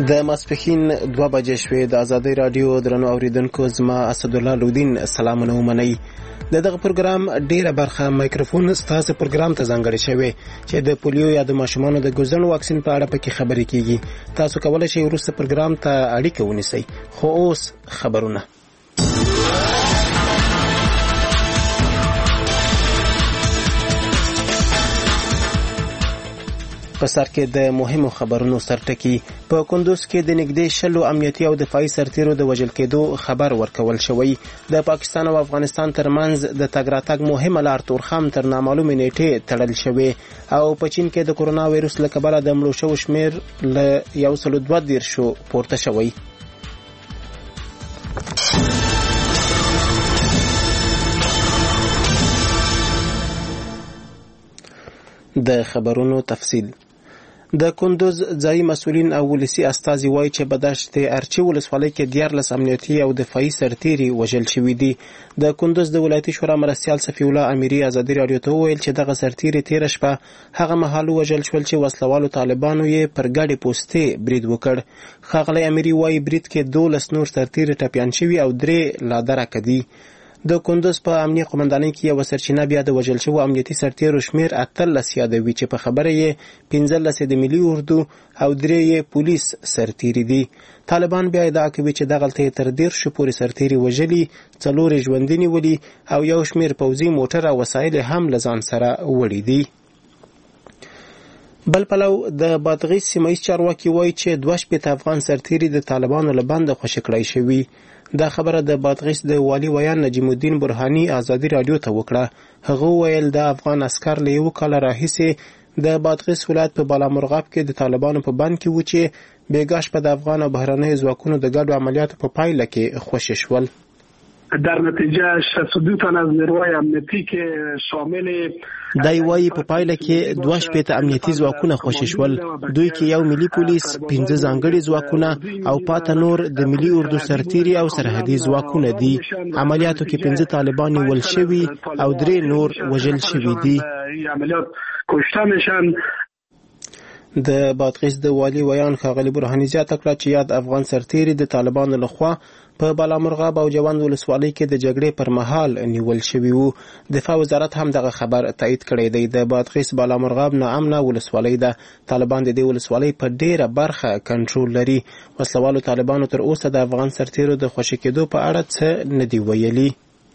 د ماسپښین 2 بجې شوې. د ازادۍ رادیو درنو اوریدونکو، زما اسدالله لودین سلامونه ومنئ. دغه پروګرام ډیره برخه مایکروفون ستاسو پروګرام ته ځانګړی شوی چې د پولیو یا د ماشومانو د ګوزن واکسین په اړه پکې خبرې کیږي. تاسو کولای شئ وروسته پروګرام ته اړیکه ونیسئ. خو اوس خبرونه. په سر کې د مهمو خبرونو سرټکی. په کندوز کې د نږدې 100 امنیتي او دفاعي سرتیرو د وژل کېدو خبر ورکول شوی. د پاکستان او افغانستان ترمنځ د تګ راتګ مهمه لار تورخم تر نامعلومې نیټې تړل شوی او په چین کې د کورونا وایروس له کبله د مړو شوو شمیر له 132 پورته شوی. د خبرونو تفصیل. د کندوز ځایي مسؤلین او ولسی استازي وایي چې بداشت ارچی ولسوالۍ کې 14 امنیتي او دفاعي سرتیري وژل شوي دي. د کندوز د ولایتي شورا مرستیال صفی الله امیری ازادي رادیو ته وویل چې دغه سرتیري تیر شپه هغه مهال وژل شول چې وسلوالو طالبانو یې پر ګاډي پوستې برید وکړ. ښاغلی امیری وایي برید کې 12 نور سرتیري ټپیان شوي او 3 لا درکه دي. د کندوز په امنیه قومندانۍ کې یو سرچینه بیا د وژل شوو امنیتي سرتیرو شمیر 18 یادوي چې په خبره یې 15 د ملي اردو او 3 پولیس سرتیري دي. طالبان بیا ادعا کوي چې دغلته تر 10 پورې سرتیري وژلي، 4 ژوندي نیولي او یو شمیر پوځي موټر او وسایل هم له ځان سره وړي دي. بل پلو د بادغیس سیمه‌ییز چارواکي وایي چې 2 افغان سرتیري د طالبانو له بنده خوشي کړای شوي. دا خبره د بادغیس د والي ویان نجم الدین برهانی ازادي رادیو ته وکړه. هغه ویل د افغان عسكر له یو کال راهیسې د بادغیس ولایت په بالامرغاب کې د طالبانو په بند کې و چې بیګاش په د افغان او بهرنۍ ځواکونو د ګډو عملیاتو په پایله کې خوشی شول. در نتیجه 62 تن از نیروهای امنیتی که شامل دای وایي په پایله کې 2 امنیتي ځواکونه خوشی شول. دوی کې یو ملي پولیس، 15 ځانګړي ځواکونه او پاته نور د ملي اردو سرتیري او سرحدي ځواکونه دي. عملیاتو کې 15 طالبان ول شوي او 3 نور وژل شوي دي. عملیات کشته میشن. د بادغیس د والی ویان ښاغلی برهانی زیاته کړه چې یاد افغان سرتیري د طالبانو لخوا په بالامرغاب او جوند ولسوالۍ کې د جګړې پر مهال نیول شوي وو. دفاع وزارت هم دغه خبر تایید کړی دی. د بادغیس بالامرغاب ناامنه ولسوالۍ ده. طالبان د دې ولسوالۍ په ډیره برخه کنټرول لري. وسلوالو طالبانو تر اوسه د افغان سرتیرو د خوشي کېدو په اړه څه نه دی ویلي.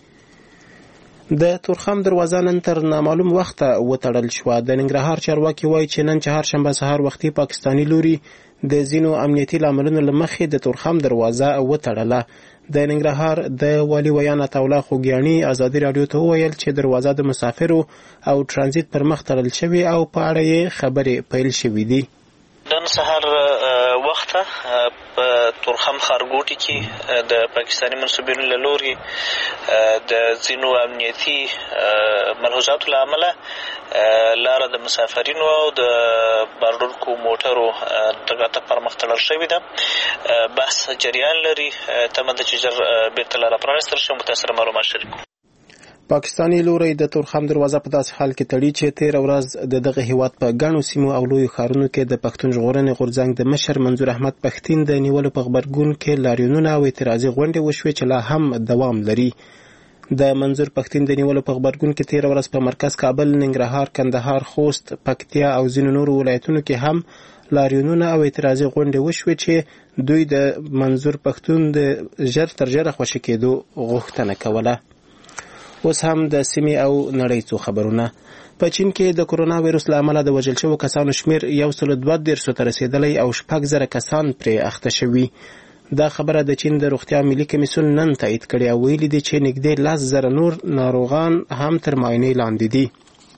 د تورخم دروازه نن تر نامعلوم وخته وتړل شوه. د ننګرهار چارواکي وایي چې نن چهارشنبه سهار وختي پاکستاني لوري د ځینو امنیتي لاملونو له مخې د تورخم دروازه وتړله. د ننګرهار د والي ویان عطاالله خوږیاڼي ازادي رادیو ته وویل چې دروازه د مسافرو او ترانزیت پر مخ تړل شوې او په اړه یې خبرې پیل شوې دي. نن سهار وخته په تورخم ښارګوټي کې د پاکستاني منصوبینو له لوري د ځینو امنیتي ملحوظاتو له امله لاره د مسافرینو او د بارډونکو موټرو تګ راتګ پر مخ تړل شوې ده. بحث جریان لري. تمه ده چې ژر بېرته لاره پرانیستل شي. متاثره معلومات شریکو. پاکستاني لوري د تورخم دروازه په داسې حال کې تړي چې 13 ورځ د دغه هیواد په ګڼو سیمو او لویو ښارونو کې د پښتون ژغورنې غورځنګ د مشر منظور احمد پښتین د نیولو په غبرګون کې لاریونونه او اعتراضي غونډې وشوې چې لا هم دوام لري. د منظور پښتین د نیولو په غبرګون کې 13 ورځ په مرکز کابل، ننګرهار، کندهار، خوست، پکتیا او ځینو نورو ولایتونو کې هم لاریونونه او اعتراضي غونډې وشوې چې دوی د منظور پښتون د ژر تر ژره خوشي کېدو غوښتنه کوله. اوس هم د سیمې او نړۍ څو خبرونه. په چین کې د کورونا وایروس له امله د وژل شوو کسانو شمیر 132 ته رسیدلی او 6,000 کسان پرې اخته شوي. دا خبره د چین د روغتیا ملي کمیسیون نن تایید کړې او ویلي دي چې نږدې 10,000 نور ناروغان هم تر معاینې لاندې دي.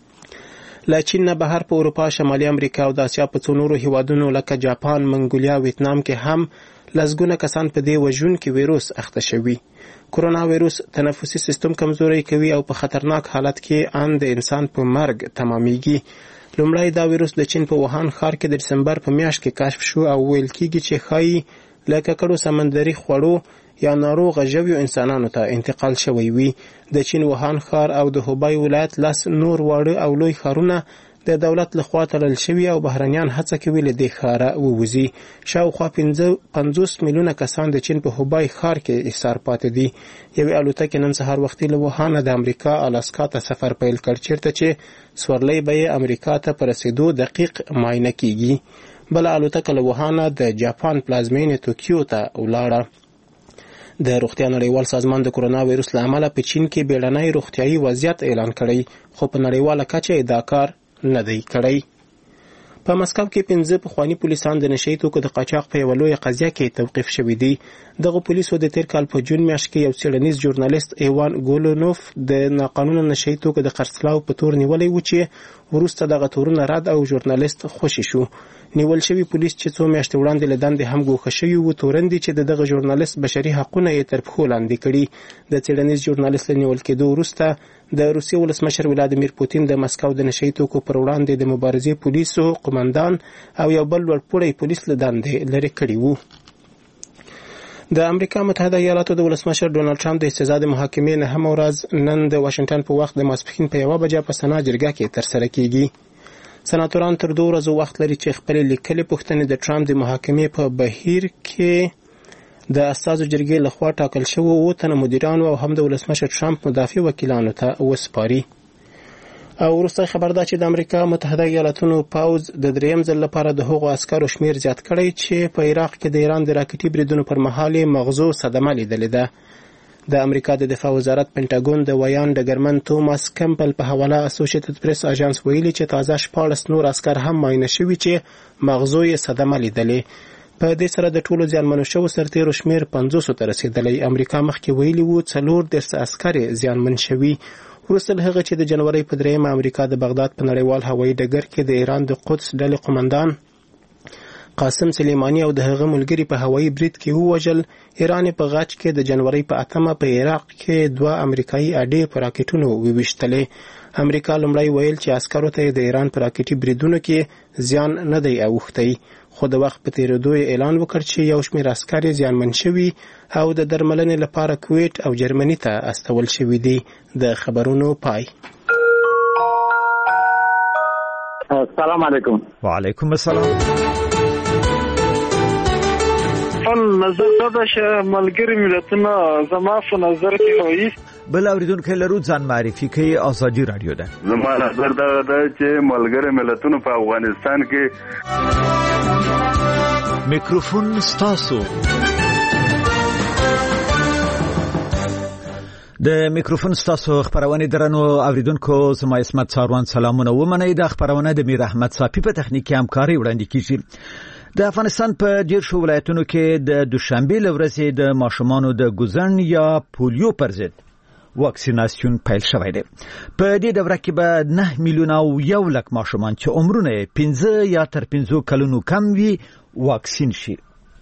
له چین نه بهر په اروپا، شمالي امریکا او د اسیا په څو نورو هیوادونو لکه جاپان، منګولیا، ویتنام کې هم لسګونه کسان په دې وژونکي وایروس اخته شوي. کورونا وایروس تنفسي سیستم کمزوری کوي او په خطرناک حالت کې ان د انسان په مرګ تمامیږي. لومړی دا وایروس د چین په ووهان ښار کې د دسمبر په میاشت کې کشف شو او ویل کېږي چې ښایي له ککړو سمندري خوړو یا ناروغه ژویو انسانانو ته انتقال شوی وي. د چین ووهان ښار او د هوبای ولایت 10 نور واړه او لوی ښارونه د دولت لخوا تړل شوي او بهرنیان هڅه کوي له دې ښاره ووځي. شاوخوا 50 میلیونه کسان د چین په هوبای ښار کې ایسار پاتې دي. یوې الوتکې نن سهار وختي له ووهانه د امریکا الاسکا ته سفر پیل کړ، چیرته چې سورلۍ به یې امریکا ته په رسیدو دقیق معاینه کیږي. بله الوتکه له ووهانه د جاپان پلازمینې توکیو ته ولاړه. د روغتیا نړیوال سازمان د کرونا وایرس له امله په چین کې بیړنی روغتیايي وضعیت اعلان کړی، خو په نړیواله کچه دا کار نه دی کړی. په مسکو کې 15 پخواني پولیسان د نشهیي توکو د قاچاق په یوه لویه قضیه کې توقیف شوي دي. دغه پولیسو د تیر کال په جون میاشت کې یو څېړنیز ژورنالیست ایوان ګولونوف د ناقانونه نشهیي توکو د خرڅلاو په تور نیولی و، چې وروسته دغه تورونه رد او ژورنالیست خوشي شو. نیول شوي پولیس چې څو میاشتې وړاندې له دندې هم ګوښه شوي وو، تورن دي چې دغه ژورنالیست بشري حقونه یې تر پښو لاندې کړي. د څېړنیز ژورنالیست له نیول کېدو وروسته د روسیې ولسمشر ولادیمیر پوتین د مسکو د نشهیي توکو پر وړاندې د مبارزې پولیسو قومندان او یو بل لوړپوړی پولیس له دندې لرې کړي وو. د امریکا متحده ایالاتو د ولسمشر ډونالد ټرمپ د استزاد محاکمې نهمه ورځ نن د واشنگټن په وخت د ماسپښین په 1 بجه په سنا جرګه کې ترسره کیږي. سناتوران تر 2 ورځو وخت لري چې خپل لیکلي پوښتنې د ټرمپ د محاکمې په بهیر کې د استازو جرګې لخوا ټاکل شوو 7 تنه مدیرانو او هم د ولسمشر ټرمپ مدافع وکیلانو ته وسپاري. او وروسته خبر ده چې د امریکا متحده ایالاتونو پوځ د دریم ځل لپاره د هغو عسکرو شمیر زیات کړی چې په عراق کې د ایران د راکټي بریدونو پر مهال مغزو صدمه لیدلې ده. د امریکا د دفاع وزارت پینټاګون د ویان ډګرمن توماس کمپل په حواله اسوسییټډ پریس اژانس ویلي چې تازه 14 نور عسکر هم معاینه شوي چې مغزو یې صدمه لیدلې. په دې سره د ټولو زیانمنو شوو سرتیرو شمیر 500 ته رسیدلی. امریکا مخکې ویلي وو 4 عسکر زیانمن شوي. وروسته له هغه چې د جنوري په 3 امریکا د بغداد په نړیوال هوایي ډګر کې د ایران د قدس ډلې قومندان قاسم سلیمانی او د هغه ملګری په هوایي برید کې ووژل، ایران په غاچ کې د جنوري په 8 په عراق کې 2 امریکایي اډې په راکټونو وویشتلې. امریکا لومړی ویل چې عسکرو ته د ایران په راکټي بریدونو کې زیان نه دی اوښتی، خو د وخت په تیریدو اعلان وکړ چې یو شمېر عسکر زیانمن شوي او د درملنې لپاره کویت او جرمني ته استول شوي دي. د خبرونو پای. السلام علیکم. وعلیکم السلام. نظر دا چې ملګری ملتونه زما په نظر کې وایي بل اوریدونکو لرو ځان معرفي کوي. ازادي رادیو ده. زما نظر دا چې ملګری ملتونه په افغانستان کې میکروفون ستاسو. د میکروفون ستاسو خبرونه درنو اوریدونکو، زما اسمت ساروان سلامونه ومنئ. د خبرونه د میر احمد صافی په تخنیکی همکاري وړاندې کیږي. د افغانستان په ډیر شو ولایتونو کې د دوشنبه لورځې د ماشومانو د ګوزن یا پولیو پر ضد واکسیناسیون پیل شوی دی. په دې دوره کې به 9 میلیونه او 1 لک ماشومان چې عمرونه 15 یا تر 15 کلونو کم وي واکسین شي.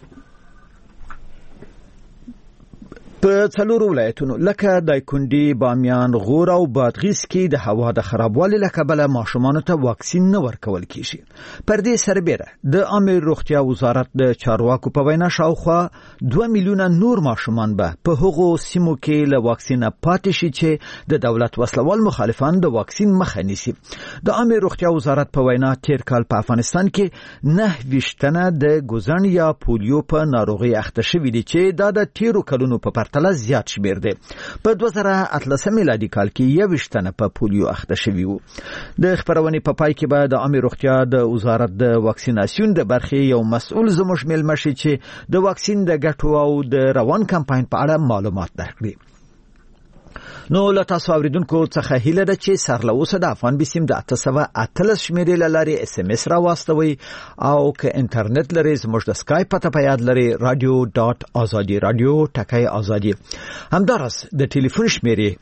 په څلورو ولایتونو لکه دایکنډي، بامیان، غور او بادغیس کې د هوا د خرابوالي له کبله ماشومانو ته واکسین نه ورکول کیږي. پر دې سربېره د عامه روغتیا وزارت د چارواکو په وینا شاوخوا 2 میلیونه نور ماشومان به په هغو سیمو کې له واکسین پاتې شي چې د دولت وسلوال مخالفان د واکسین مخه نیسي. د عامه روغتیا وزارت په وینا تیر کال په افغانستان کې 9 تنه د ګوزن یا پولیو په ناروغي اخته شوي دي چې دا د تیرو کلونو په پرتله زیات شمیر دی. په 2018 میلادي کال کې 21 تنه په پولیو اخته شوي وو. د خبرونې په پای کې به د عامه روغتیا د وزارت د واکسیناسیون د برخې یو مسؤل زموږ مېلمه شي چې د واکسین د ګټو او د روان کمپاین په اړه معلومات درکړي. نو له تاسو اوریدونکو څخه هیله ده چې سرلوسه د افغان بسیم د 818 شمیرې لارې SMS را واستوي او که انټرنیټ لري زموږ د اسکایپ پته په یاد لري radio.azadi radio.azadi. همدارس د ټلیفون شمیرې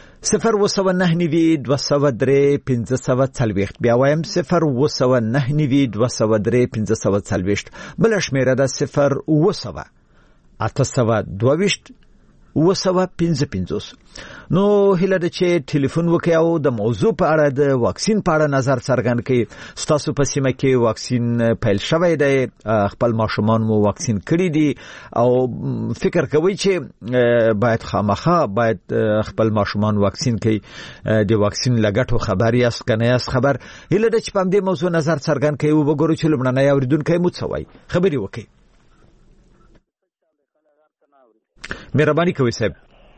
02992031540 بیا وایم 02992031540. بل شمیره ده 0 822 955. نو هله د چې ټلیفون وکي او د موضوع په اړه د واکسین په اړه نظر څرګند کړي. ستاسو په سیمه کې واکسین پیل شوی دی، خپل ماشومان مو واکسین کړی دي او فکر کوي چې باید خامخا باید خپل ماشومان واکسین کړي. د واکسین لګټو خبر یاست کنه یاست خبر؟ هله د چې په دې موضوع نظر څرګند کړي او وګورو چې لمړنۍ اوریدونکو مو څه وایي. خبري وکي. مهرباني کوي صاحب.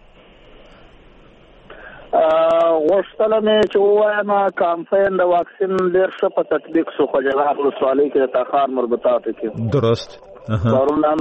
غوښتل مې چې وایم کمپاین د واکسین ډېر ښه په تطبیق شو خو جلال ولسوالۍ کې د تخار مربوطاتو کې. درست. پرونه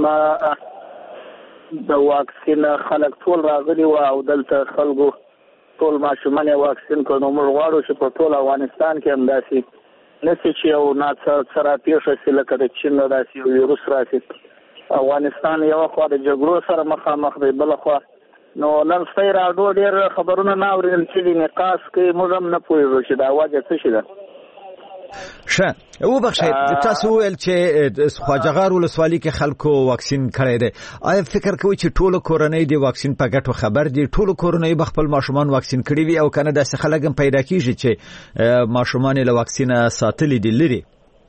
د واکسین خلک ټول راغلي و او دلته خلکو ټول ماشومان واکسین کړو. نو موږ غواړو چې په ټول افغانستان کې هم داسې نشي چې یو ناڅاپه پیښه شي لکه د چین داسې ویروس راشي. افغانستان یو خوا د جګړو سره مخامخ دی، بل خوا نو نن ستای راډیو ډېر خبرونه نه اورېدل چې نقاش کې موږ هم نه پوهېږو چې دا وجه څه شي ده. ښه وبخښئ، تاسو ویل چې خواجهغار ولسوالۍ کې خلکو واکسین کړی دی. آیا فکر کوئ چې ټولو کورنۍ د واکسین په ګټو خبر دي؟ ټولو کورنۍ به خپل ماشومان واکسین کړي وي او کنه داسې خلک هم پیدا کیږي چې ماشومان له واکسینه ساتلي دي لري؟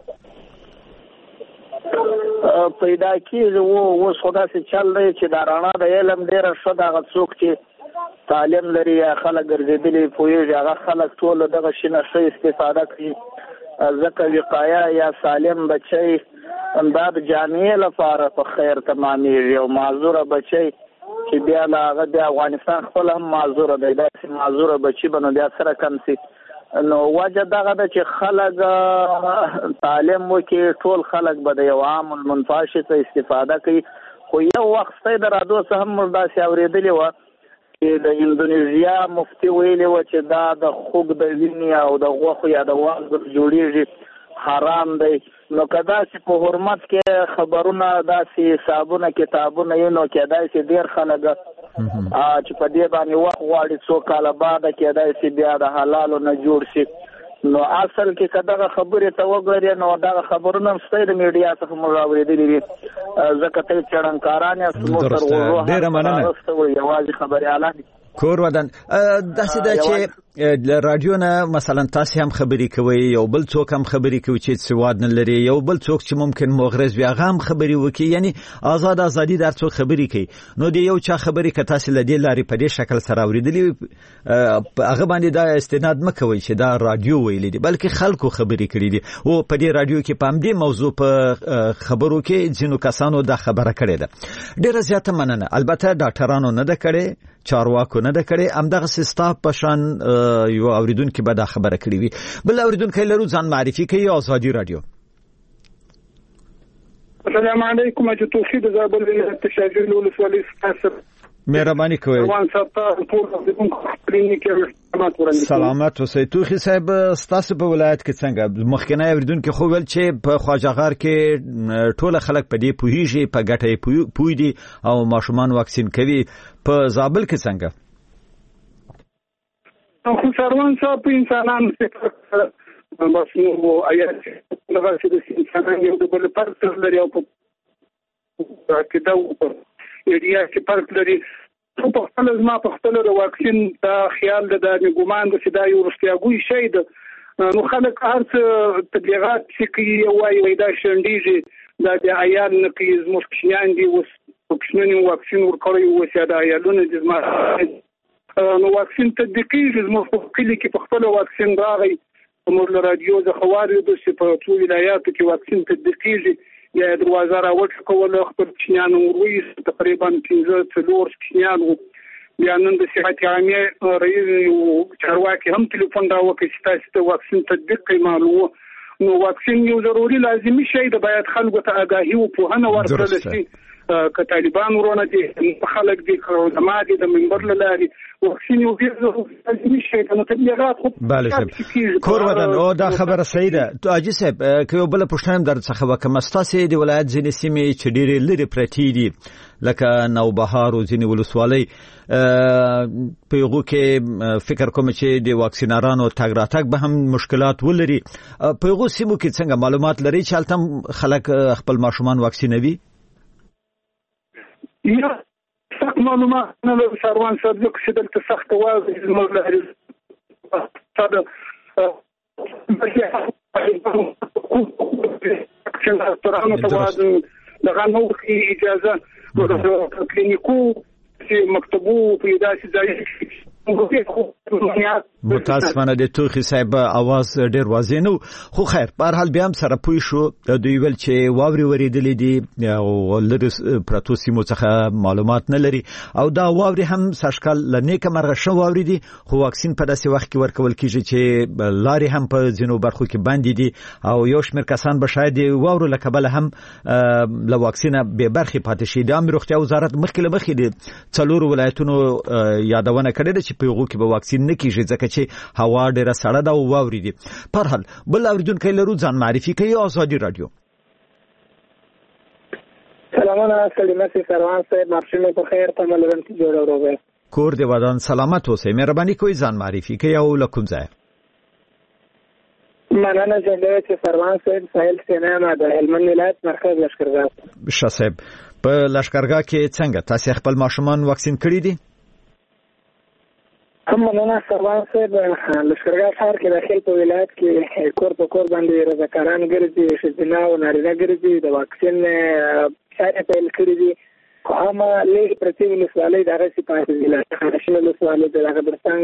پیدا کیږي. اوس خو داسې چل دی چې دا رڼا د علم ډېره ښه ده. هغه څوک چې تعلیم لري یا خلک ګرځېدلي پوهېږي هغه خلک ټول دغه شي نه ښه استفاده کوي. ځکه وقایه یا سالم بچی دا د جامعې لپاره په خیر تمامېږي. او معذوره بچی چې بیا له هغه بیا افغانستان خپل هم معذوره دی، داسې معذوره بچي به نو بیا سره کم سي. نو وجه دغه ده چې خلک تعلیم وکړي، ټول خلک به د یو عام المنفعه څخه استفاده کوي. خو یو وخت ستای د راډیو څخه هم موږ داسې اورېدلې وه چې د اندونیزیا مفتي ویلې وه چې دا د خوږ د وینې او د غوښو یا د وازګو جوړېږي حرام دی. نو که داسې په حرمت کې خبرونه داسې حسابونه کتابونه یې نو کېدای شي ډېر خلک چې په دې باندې وخت غواړي څو کاله بعده کېدای شي بیا د حلالو نه جوړ شي. نو اصل کې که دغه خبرې ته وګورې نو دغه خبرونه هم ستی د میډیا څخه موږ اورېدلي دي. ځکه ته څېړنکاران یاست، موږ تر غوږو یوازې خبریالان دي. کور ودان داسې ده چې رادیو نه مثلا تاسو هم خبرې کوي، یو بل څوک هم خبرې کوي چې سواد نه لري، یو بل څوک چې ممکن مغرض وي هغه هم خبرې وکړي، یعنی ازادي در څوک خبرې کوي. نو دی یو چا خبرې که تاسو لدی لاري په دې شکل سره اوریدلی هغه باندې دا استناد مکوي چې دا رادیو ویلي دي، بلکې خلکو خبرې کړي دي. او په دې رادیو کې په دې موضوع په خبرو کې ځینو کسانو دا خبره کړې ده. ډیره زیاته مننه. البته ډاکټرانو نه ده کړې، چارواکو نه ده کړې، همدغه سټاف په شان یو اوریدونکو به دا خبره کړې وي. بل اوریدونکو لرو ځان معرفي کوي. آزادي رادیو. السلام علیکم. جو توفیق زابل تشاجر ولسوالی ستاسو مهرباني کوي. سلامت اوسئ. توخي صاحب ستاسو په ولایت کې څنګه مخکنی اوریدونکو خو ول چې په خواجهغار کې ټول خلک په دې پوهیږي، په ګټه پوي دي او ماشومان واکسین کوي. په زابل کې څنګه؟ خو سروان صاحب انسانان بس نو آیات لږه چې انسانان یو د بل پر لري او په کې دا ایریا چې فرق لري. په خپل ځما په خپل د واکسین دا خیال د ګومان د چې دا یو رښتیاګوي شی ده. نو خلک هر څه تبلیغات چې کوي وایي دا شنډیږي دا د عیال نه کوي زموږ کشمیان دي اوس کوچنی واکسین ورکړی و چې دا عیالونه د زما نو واکسین تطبیقیږي. زموږ په کلي کې په خپل واکسین راغی. موږ له رادیو څخه واورېدو چې په څو ولایاتو کې واکسین تطبیقیږي. یا دروازه راوټ کول خپل چینانو وروي تقریبا 15 چینان بیا نن د صحت عامه رئیس چارواکي هم ټلیفون راوکړ چې تاسو ته واکسین تطبیق کوي. معلومه نو واکسین یو ضروري لازمي شی د باید خلکو ته آگاهي او پوهنه ورکړل شي. که طالبان ورونه دي خلک دي علماء دي د منبر لاري واکسین یو لازمي شی د تبلیغات خو کور ودان او دا خبره صحیح ده. تو اجي صاحب که یو بل پښتنه در څخه وکم ستاسو د ولایت ځینې سیمې چې ډېرې لري پرتی دي لکه نوبهار او ځینې ولسوالۍ په یغو کې فکر کوم چې د واکسینارانو تګ راتګ به هم مشکلات ولري. په یغو سیمو کې څنګه معلومات لري چې هلته خلک خپل ماشومان واکسینوي؟ یا سخت معلومات نه لرو سروان صاحب ځکه چې دلته سخت واضح زموږ لري ډاکټرانو ته دغه نو اجازه کلینیکو چې مکتبو پیدا شي ځای متاسفانه د توخي صاحب आवाज ډیر واضح نه خو خیر په هر حال بیا هم سره پوي شو دوی ول چې واوري ورېدلې دي او لری پروتو سیمو څخه معلومات نه لري او دا واوري هم سشکل لنیک مرغه شو واوري دي خو واکسین په داسې وخت کې ورکول کیږي چې لاري هم په ځینو برخو کې باندې دي او یو شمېر کسان به شاید واورو لکبل هم له واکسینه به برخه پاتې شي د امر روغتیا وزارت مخکې دي څلور ولایتونو یادونه کړې ده چې په یوه کې به واکسین نه کیږي ځکه چې هوا ډیره سړه ده او واوري دي پر حال بل اوریدونکو لرو ځان معرفي کوي آزادي رادیو سلامونه سلامه سروان صاحب مارشل په خیر تملرم چې جوړ اوروبه کور دی ودان سلامت اوسئ مهرباني کوئ ځان معرفي کوي او لکم ځای مننه چې سروان صاحب ساحل سینما د هلمند ولایت مرکز لشکرګاه صاحب په لشکرګاه کې څنګه تاسو خپل ماشومان واکسین کړی دي هم مننه سروان صاحب لشکرګاه ښار کې داخل په ولایت کې کور په کور باندې رضاکاران ګرځي ښځینه او نارینه ګرځي د واکسین چارې پیل کړې دي خو هم لږ پرتې ولسوالۍ دغه سپارښتنه دي نشنل ولسوالۍ دغه برڅنګ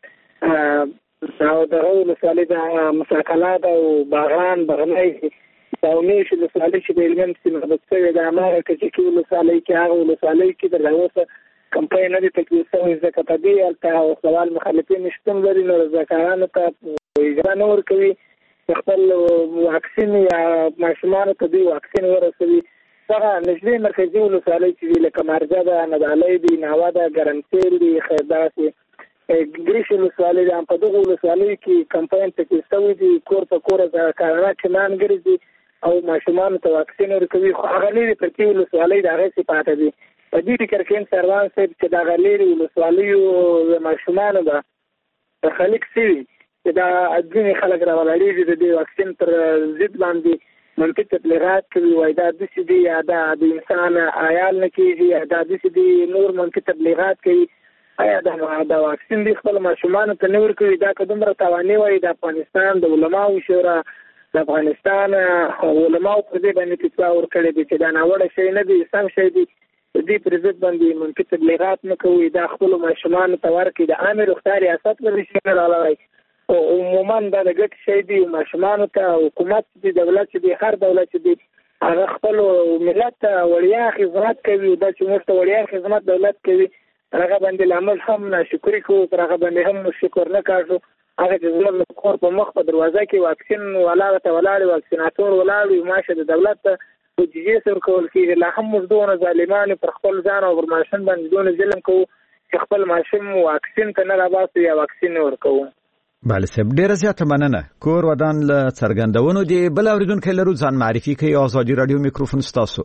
او دغه ولسوالۍ د مساکلات او باغان بغنۍ او نېش ولسوالۍ چې د هلمند سیمه د څه د اماره کې ولسوالۍ کې هغه ولسوالۍ کې د اوسه کمپاین نه تکلیف شوی ځکه په دې الته او سوال مخالفین شتون لري نو ځکهانو ته اجازه نه ورکوي خپل واکسین یا ماشومان ته دی واکسین ورسوي هغه نږدې مرکزي ولسوالۍ چې لکه مرجه ده ندالۍ دي ناوه ده ګرمسیر دي خیرداسي ګریش ولسوالۍ ده په دغه ولسوالۍ کې کمپاین تکلیف شوی دي کور په کور کارونه کمان ګرځي او ماشومان ته واکسین ورکوي خو هغه لري په کې ولسوالۍ د هغه صفات دي په دې فکر کې سروان صاحب چې دا غلېری ولسوالیو ماشومان ده خلک سي چې دا ځینې خلک راولېږي د واکسین تر ضد باندې منفي تبلیغات کوي وای دا د سې یا دا د انسان عیال نه کېږي دا د سې نور منفي تبلیغات کوي آیا دا واکسین د خپل ماشومان ته نور کوي دا کومره توانې وای د افغانستان د علماو شورا د افغانستان علماو په دې باندې تصور کړی دی چې دا ناوړه شی نه دی سم شی دی دې پرځت باندې منفي تبلیغات نه کوي دا خپل ماشومان ته ورکړي د عامه روغتیا ریاست لري چې نه راوړي او عموما دا د ګټ شی دی ماشومان ته حکومت دی دولت دی هر دولت دی هغه خپل ملت وړیا خدمات کوي دا چې موږ ته وړیا خدمات دولت کوي هغه باندې لامل هم ناشکری کوو هغه باندې هم شکر نه کاږو هغه د زموږ کور په مخ په دروازه کې واکسین ولاړ واکسیناتور ولاړ ماشه د دولت په جزیه سر کول کېږي لا هم موږ دونه ظالمانو پر خپل ځان او پر ماشوم باندې دونه ظلم کوو چې خپل ماشوم واکسین ته نه راباسو یا واکسین ورکوو بله صاحب ډیره زیاته مننه کور ودان له څرګندونو دی بل اوریدونکو لرو ځان معرفي کوي آزادي رادیو میکروفون ستاسو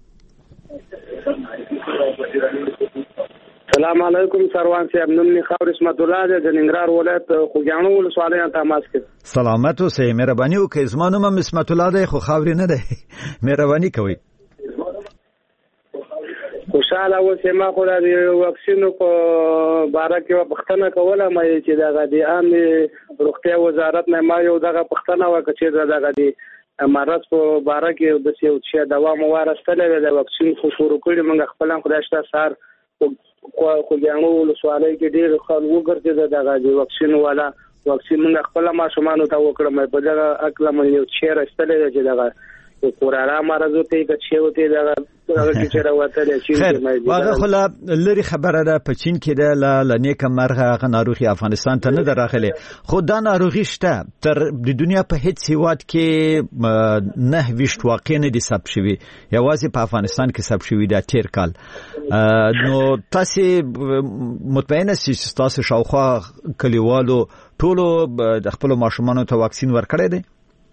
السلام علیکم سروان صاحب نوم می خاور اسمت الله د ننګرهار ولایت خوګیانو ولسوالۍ ته تماس کړ سلامت اوسئ مهرباني وکړئ زما نوم اسمت الله دی خو خاورې نه دی مهرباني کوئ خوشاله اوسئ ما خو د واکسینو په باره کې پوښتنه کوله مې چې دغه د عامه روغتیا وزارت نه ما یو دغه پوښتنه وکړه چې دغه د مرض په باره کې د څه چې دوا مو ورستلې د واکسین خو شروع کړی موږ خپل خدای شته سار خو ګانو ولسوالۍ کې ډېر خلک وګرځي دغه د واکسین والا واکسین موږ خپل ماشومان ته وکړم په دغه اکل مې یو چیر استلې چې دغه کورارا مرض ته چې وته دغه چې راوته چې واغه خلا لري خبره ده په چین کې د لنیک مرغه غناروغي افغانستان ته نه دراغله خو دا ناروغي شته تر د دنیا په هیڅ هیواد کې نه وشت واقع نه دي ثبت شوی یوازې په افغانستان کې ثبت شوی دا تیر کال نو تاسو مطمئنه چې تاسو شاوخوا کلیوالو ټولو د خپل ماشومانو ته واکسین ورکړی دی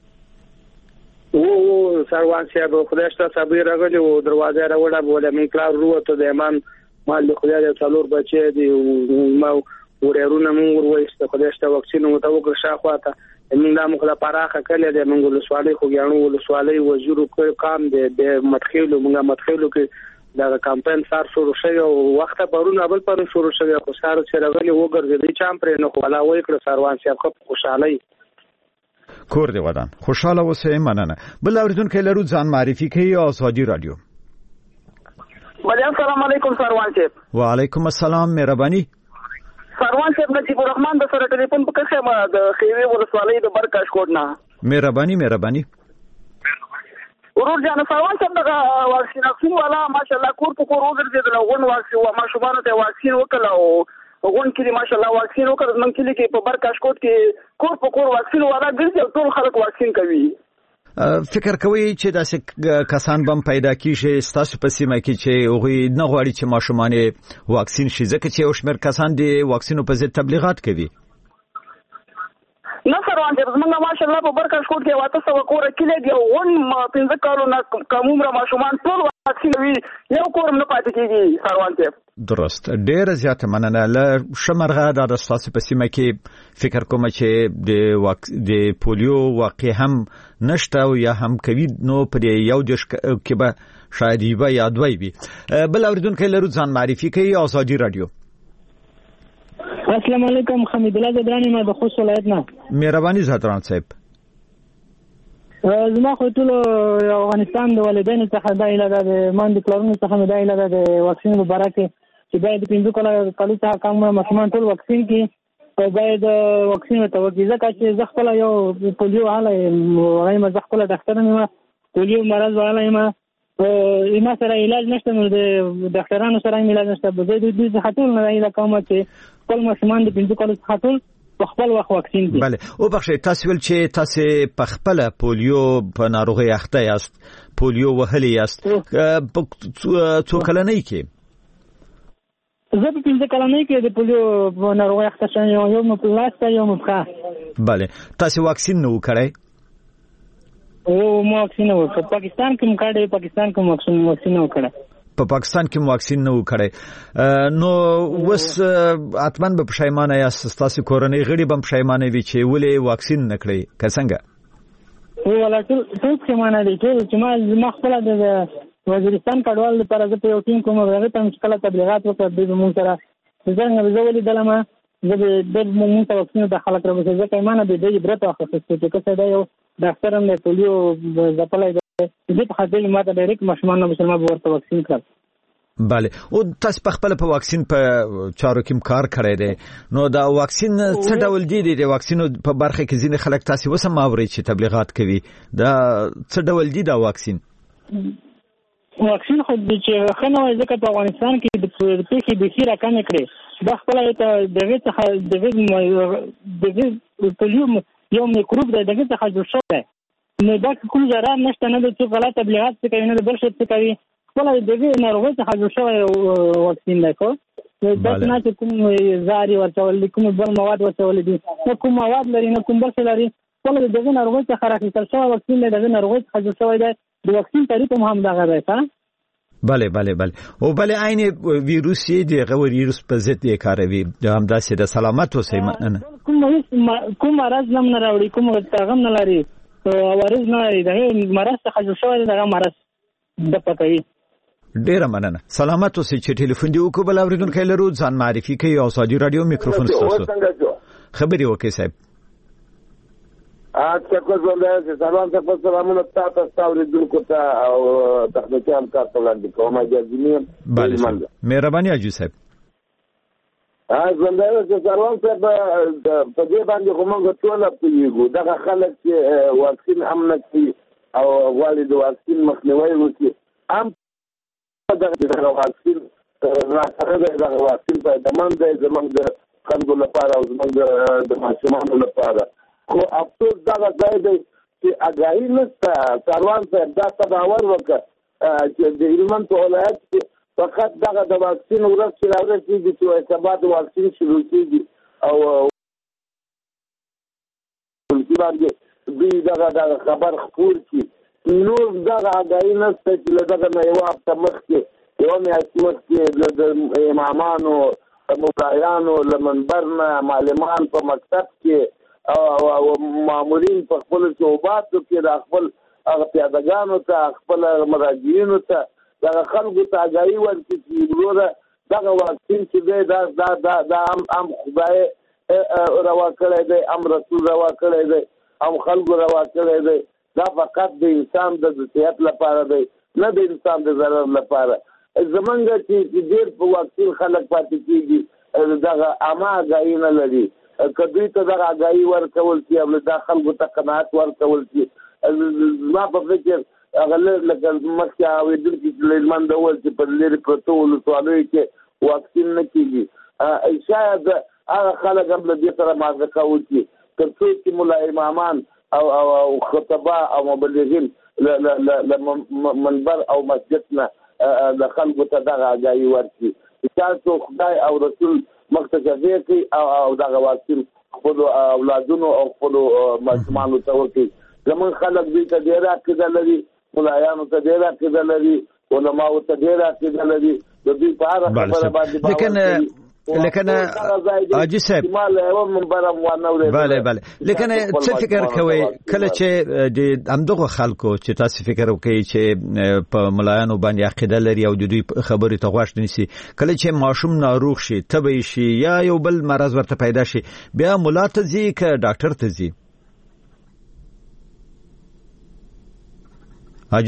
سروان صاحب خدای شته صبر راغلی او دروازه راوړه بوله می کلار وروته د ایمان مال خدای د څلور بچي دي ما ورېرونه مونږ ورويست خدای شته واکسین مو ته وکړ شاخواته موږ د مخله پراخه کله د منګول سوالي خو ګانو ولسوالۍ وزیر کام د مدخیلو موږ مدخیلو کې دا کمپاین سار شروع شوی او وخت پرون بل پرون شروع شوی خو سار چې راغلی وګرځي چا پرې نه خو لا وای کړ سروان صاحب خو خوشالۍ کور دی ودان خوشاله اوسئ مننه بل اوریدونکو لرو ځان معرفي کوي آزادي رادیو السلام علیکم سروان صاحب وعلیکم السلام مهرباني سروان صاحب نجیب الرحمن د سره ټلیفون په کښه ما د خیوی ولسوالۍ د برکاش کوټ نه مهرباني ورور جان سروان صاحب د واکسیناسیون والا ماشاءالله کور په کور وګرځیدل غون واکسین ما شوبانه ته واکسین وکړه او غون کې ماشاءالله واکسین وکړ نن کې په برکاش کوټ کې کور په کور واکسین والا ګرځي ټول خلک واکسین کوي فکر کوي چې داسې کسان بم پیدا کیږي ستاسو په سیمه کې چې هغوی نه غواړي چې ماشومان واکسین شي ځکه چې یو شمېر کسان د واکسینو په ضد تبلیغات کوي نه سروان صاحب زمونږ ماشاءالله په برکاش کوټ کې واته سو کور کې لګي غون 15 کالو نه کوم عمر ماشومان ټول واکسین وي یو کورم نه پاتې کیږي سروان صاحب درست ډیر زیات مننه له شمرغه د ستاسو په سیمه کې فکر کوم چې د پولیو واقع هم نشته او یا هم کوي نو پر یو د کې به شاید یې یادوي وي بل اوریدونکو لرو ځان معرفي کوي آزادي رادیو السلام علیکم حمید الله زدرانی ما د خوست ولایت نه مهرباني زدران صاحب زما خو ټول افغانستان د والدینو څخه د ایله د مان د پلانونو څخه د ایله د واکسین مبارک چې باید 15 کالو څخه کم ماشومان ټول واکسین کې باید واکسین ته وګورئ چې زه خپل یو پولیو حاله وایم زه خپل ډاکټر نه پولیو مرض وایم ما سره علاج نشته نو د ډاکټرانو سره علاج نشته به د خاطر نه ایله کوم چې خپل ماشومان د 15 کالو څخه ټول په خپل وخت واکسین دي بله او بخښه تاسو ول چې تاسو په خپل پولیو په ناروغي اخته یاست پولیو وهلی یاست څو کلنۍ کې زه په 15 کلنۍ کې د پولیو په ناروغي اخته شوم یو په لاس یو په بله تاسو واکسین نو کړی او مو واکسین وکړ پاکستان کې مکړې پاکستان کې واکسین وکړ په پاکستان کې واکسین نه وکړي نو وس اتمن به پښیمانه یا ستاسو کورنۍ غړي به پښیمانه وي چې ولې واکسین نه کړی که څنګه ولا ټول پښیمانه دي چې ما خپل د وزیرستان کډوال لپاره زه په یو ټیم کوم هغه ته مشکله تبلیغات وکړ د مون سره څنګه زه ولې دلمه زه د مون ته واکسین د خلک راوځي ځکه ایمانه به د برته اخستې چې څه دا یو ډاکټر هم د پولیو ځپلای دې په خاطر ما ته ډایرکټ ماشومان نو مسلمان ورته واکسین کړ بله او تاسو په خپل په واکسین په چارو کې کار کړی دی نو دا واکسین څه ډول دی د واکسینو په برخه کې ځینې خلک تاسو وسم اوري چې تبلیغات کوي دا څه ډول دی دا واکسین واکسین خو د چې خنوي ځکه په افغانستان کې د پیښې د خیره کم کړي دا خپل ته دغه څخه د پولیو یو میکروب دغه څخه جوړ شوی نو دا کوم ضرر نشته نه د څه غلط تبلیغات څه کوي نه د بل څه څه کوي خپل دغه ناروغي څخه جوړ شوی واکسین دی کو دا نه چې کوم زاري ورچول کوم بل مواد ورچول دي نو کوم مواد لري نه کوم بل څه لري خپل دغه ناروغي څخه راځي شوی واکسین دغه ناروغي څخه جوړ شوی دی د واکسین طریق هم دغه دی بله او بله عین ویروس دی غو ویروس په ضد یې کاروي هم داسې د سلامت اوسئ نه کوم مرض نه راوړي کوم تغم نه لري ورز نه دغه مرض څخه جوړ شوی دغه مرض د پټوي ډیره مننه سلامت اوسئ چې ټلیفون دی وکړه بل اوریدونکو لرو ځان معرفي کوي او آزادي رادیو میکروفون ستاسو خبري وکړئ صاحب څنګه زموږ د سلام څخه سلامونه تاسو اوریدونکو ته او تخنیکي همکار ته وړاندې کوم اجازه بله مهرباني اجو صاحب زموږ د سلام څخه په دې باندې کومه ټول پیږو دا خلک چې واکسین هم نه کوي او والد واکسین مخنیوي وکړي هم دا واکسین راځي دا واکسین په دمن دی زموږ د خلکو لپاره او زموږ د ماشومانو لپاره خو افسوس دا ځای دی چې اګاهي نشته سروان صاحب دا باور وکړه چې د هلمند په ولایت کې فقط دغه د واکسین ورځ چې راورسېږي چې سبا د واکسین شروع کېږي او دوی دغه خبر خپور کړي نور دغه اګاهي نشته چې له دغه نه یوه هفته مخکې یوه میاشت مخکې د امامانو مفتیانو له منبر نه معلمان په مکتب کې او مامورین په خپل صوباتو کې د خپل پیادهګانو ته خپل مراجعینو ته دا خلکو ته اګاهي ورکړي چې وروره دغه واکسین چې دی دا هم خدای روا کړی دی، هم رسول روا کړی دی، هم خلکو روا کړی دی. دا فقط د انسان د صحت لپاره دی، نه د انسان د ضرر لپاره. زمونږ چې ډېر په واکسین خلک پاتې کېږي دغه عامه اګاهي نه لري. که دوی ته دغه اګاهي ورکول شي او دا خلکو ته قناعت ورکول شي، زما په فکر هغه لکه مخکې اورېدونکي چې لېلمن ته وویل چې په لرې پرتو ولسوالیو کې واکسین نه کېږي، شاید هغه خلک هم له دې سره موافقه وکړي تر څو چې ملا امامان او خطبه او مبلغین له منبر او مسجد نه د خلکو ته دغه اګاهي ورکړي چې تاسو خدای او رسول مخته شفیع کړي او دغه واکسین خپلو اولادونو او خپلو ماشومانو ته ورکړي. زمونږ خلک دوی ته ډېره عقیده لري، ملایانو ته ډېره عقیده لري، علماو ته ډېره عقیده لري. د دوی په هره خبره باندې لیکن حاجی صاحب بله لیکن څه فکر کوي کله چې د همدغه خلکو چې تاسو فکر وکړي چې په ملایانو باندې عقیده لري او د دوی خبرې ته غوږ نیسي، کله چې ماشوم ناروغ شي، تبه شي یا یو بل مرض ورته پیدا شي، بیا مولا ته ځي که ډاکټر ته ځي؟ حاجی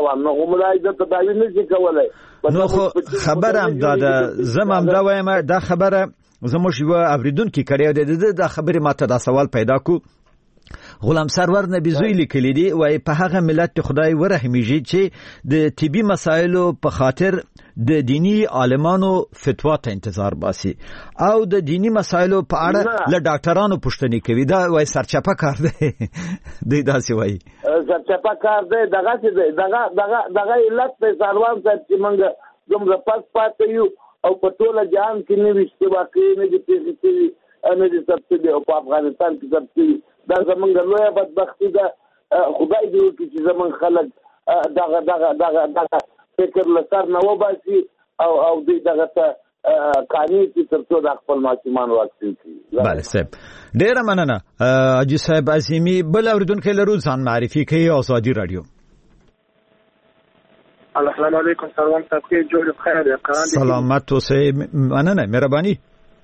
صاحب نو خو خبر هم دا زم هم دا وایم، دا خبره زموږ یو اوریدونکو کړی دا خبره ماته دا سوال پیدا کو. غلام سرور نبی زوی لیکلی دی وای په هغه ملت خدای ورحمیږي چې د طبي مسایلو په خاطر د دینی عالمانو فتوا ته انتظار باسي او د دینی مسایلو په اړه له ډاکټرانو پوښتنه کوي. دا وای سرچپه کار دی دی داسې وای سرچپه کار دی. دغه علت په سروان صاحب چې موږ دومره پس پاتې یو او په ټوله جهان کې نه وشته واقعي نه دي پیښې نه دي سبسیډي او په افغانستان کې سبسیډي. دا زمونږ لویه بدبختي ده. خدای دې وکړي چې زمونږ خلک دغه فکر له سر نه وباسي او دوی دغه ته قانوني چې تر څو د خپل ماشومان واکسین کړي. بله صاحب ډېره مننه. حاجي صاحب عظیمي بل اورېدونکی لرو، ځان معرفي کوي. ازادي راډیو. السلام علیکم. سلام صاحب کې جوړ بخیر. سلامت اوسئ. مننه مهرباني.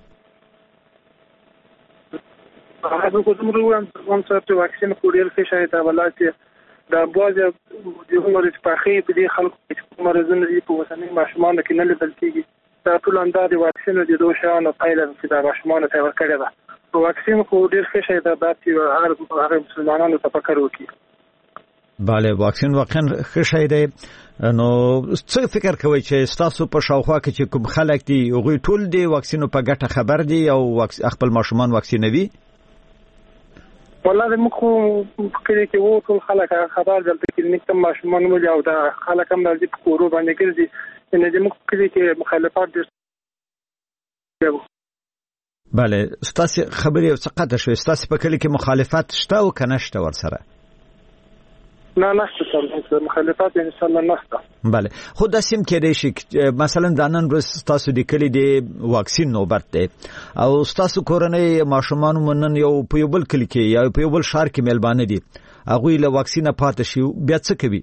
هغه کوم روان صاحب ته واکسین کوډیل کې شاید ولاتي دا بوزه د عمر سپاخي په دې خلکو چې مرزونه دي په وسنۍ ماشومان کې نه لیدل کېږي. دا ټول اندازې واکسین د دوه شانو پایله چې دا ماشومان ته ورکړي ده. واکسین کوډیل کې شاید دا چې هغه مسلمانانو ته فکر وکړي. بله واکسین واقعا ښه شی دی. نو څه فکر کوي چې تاسو په شاوخوا کې چې کوم خلک دي هغوی ټول دي واکسینو په ګټه خبر دي او خپل ماشومان واکسینوي؟ والله موږ خو فکر کې وو ټول خلک خبر دلته کلینیک ته ماشومان مو او دا خلک هم د کورو باندې ګرځي ان دې موږ فکر کې مخالفت دي. بله ستاسو خبرې او څه قدر شوي ستاسو په کلی کې مخالفت شته او کنه شته ورسره؟ نه نشته مخالفت ان شاء الله نشته. بله خو د سیم کې شي مثلا د نن ورځ تاسو د کلی د واکسین نوبت دی او تاسو کورنۍ ماشومان منن یو په یو بل کلی کې یا په یو بل شهر کې ملبانه دي هغه له واکسینه پاتې شي بیا څه کوي؟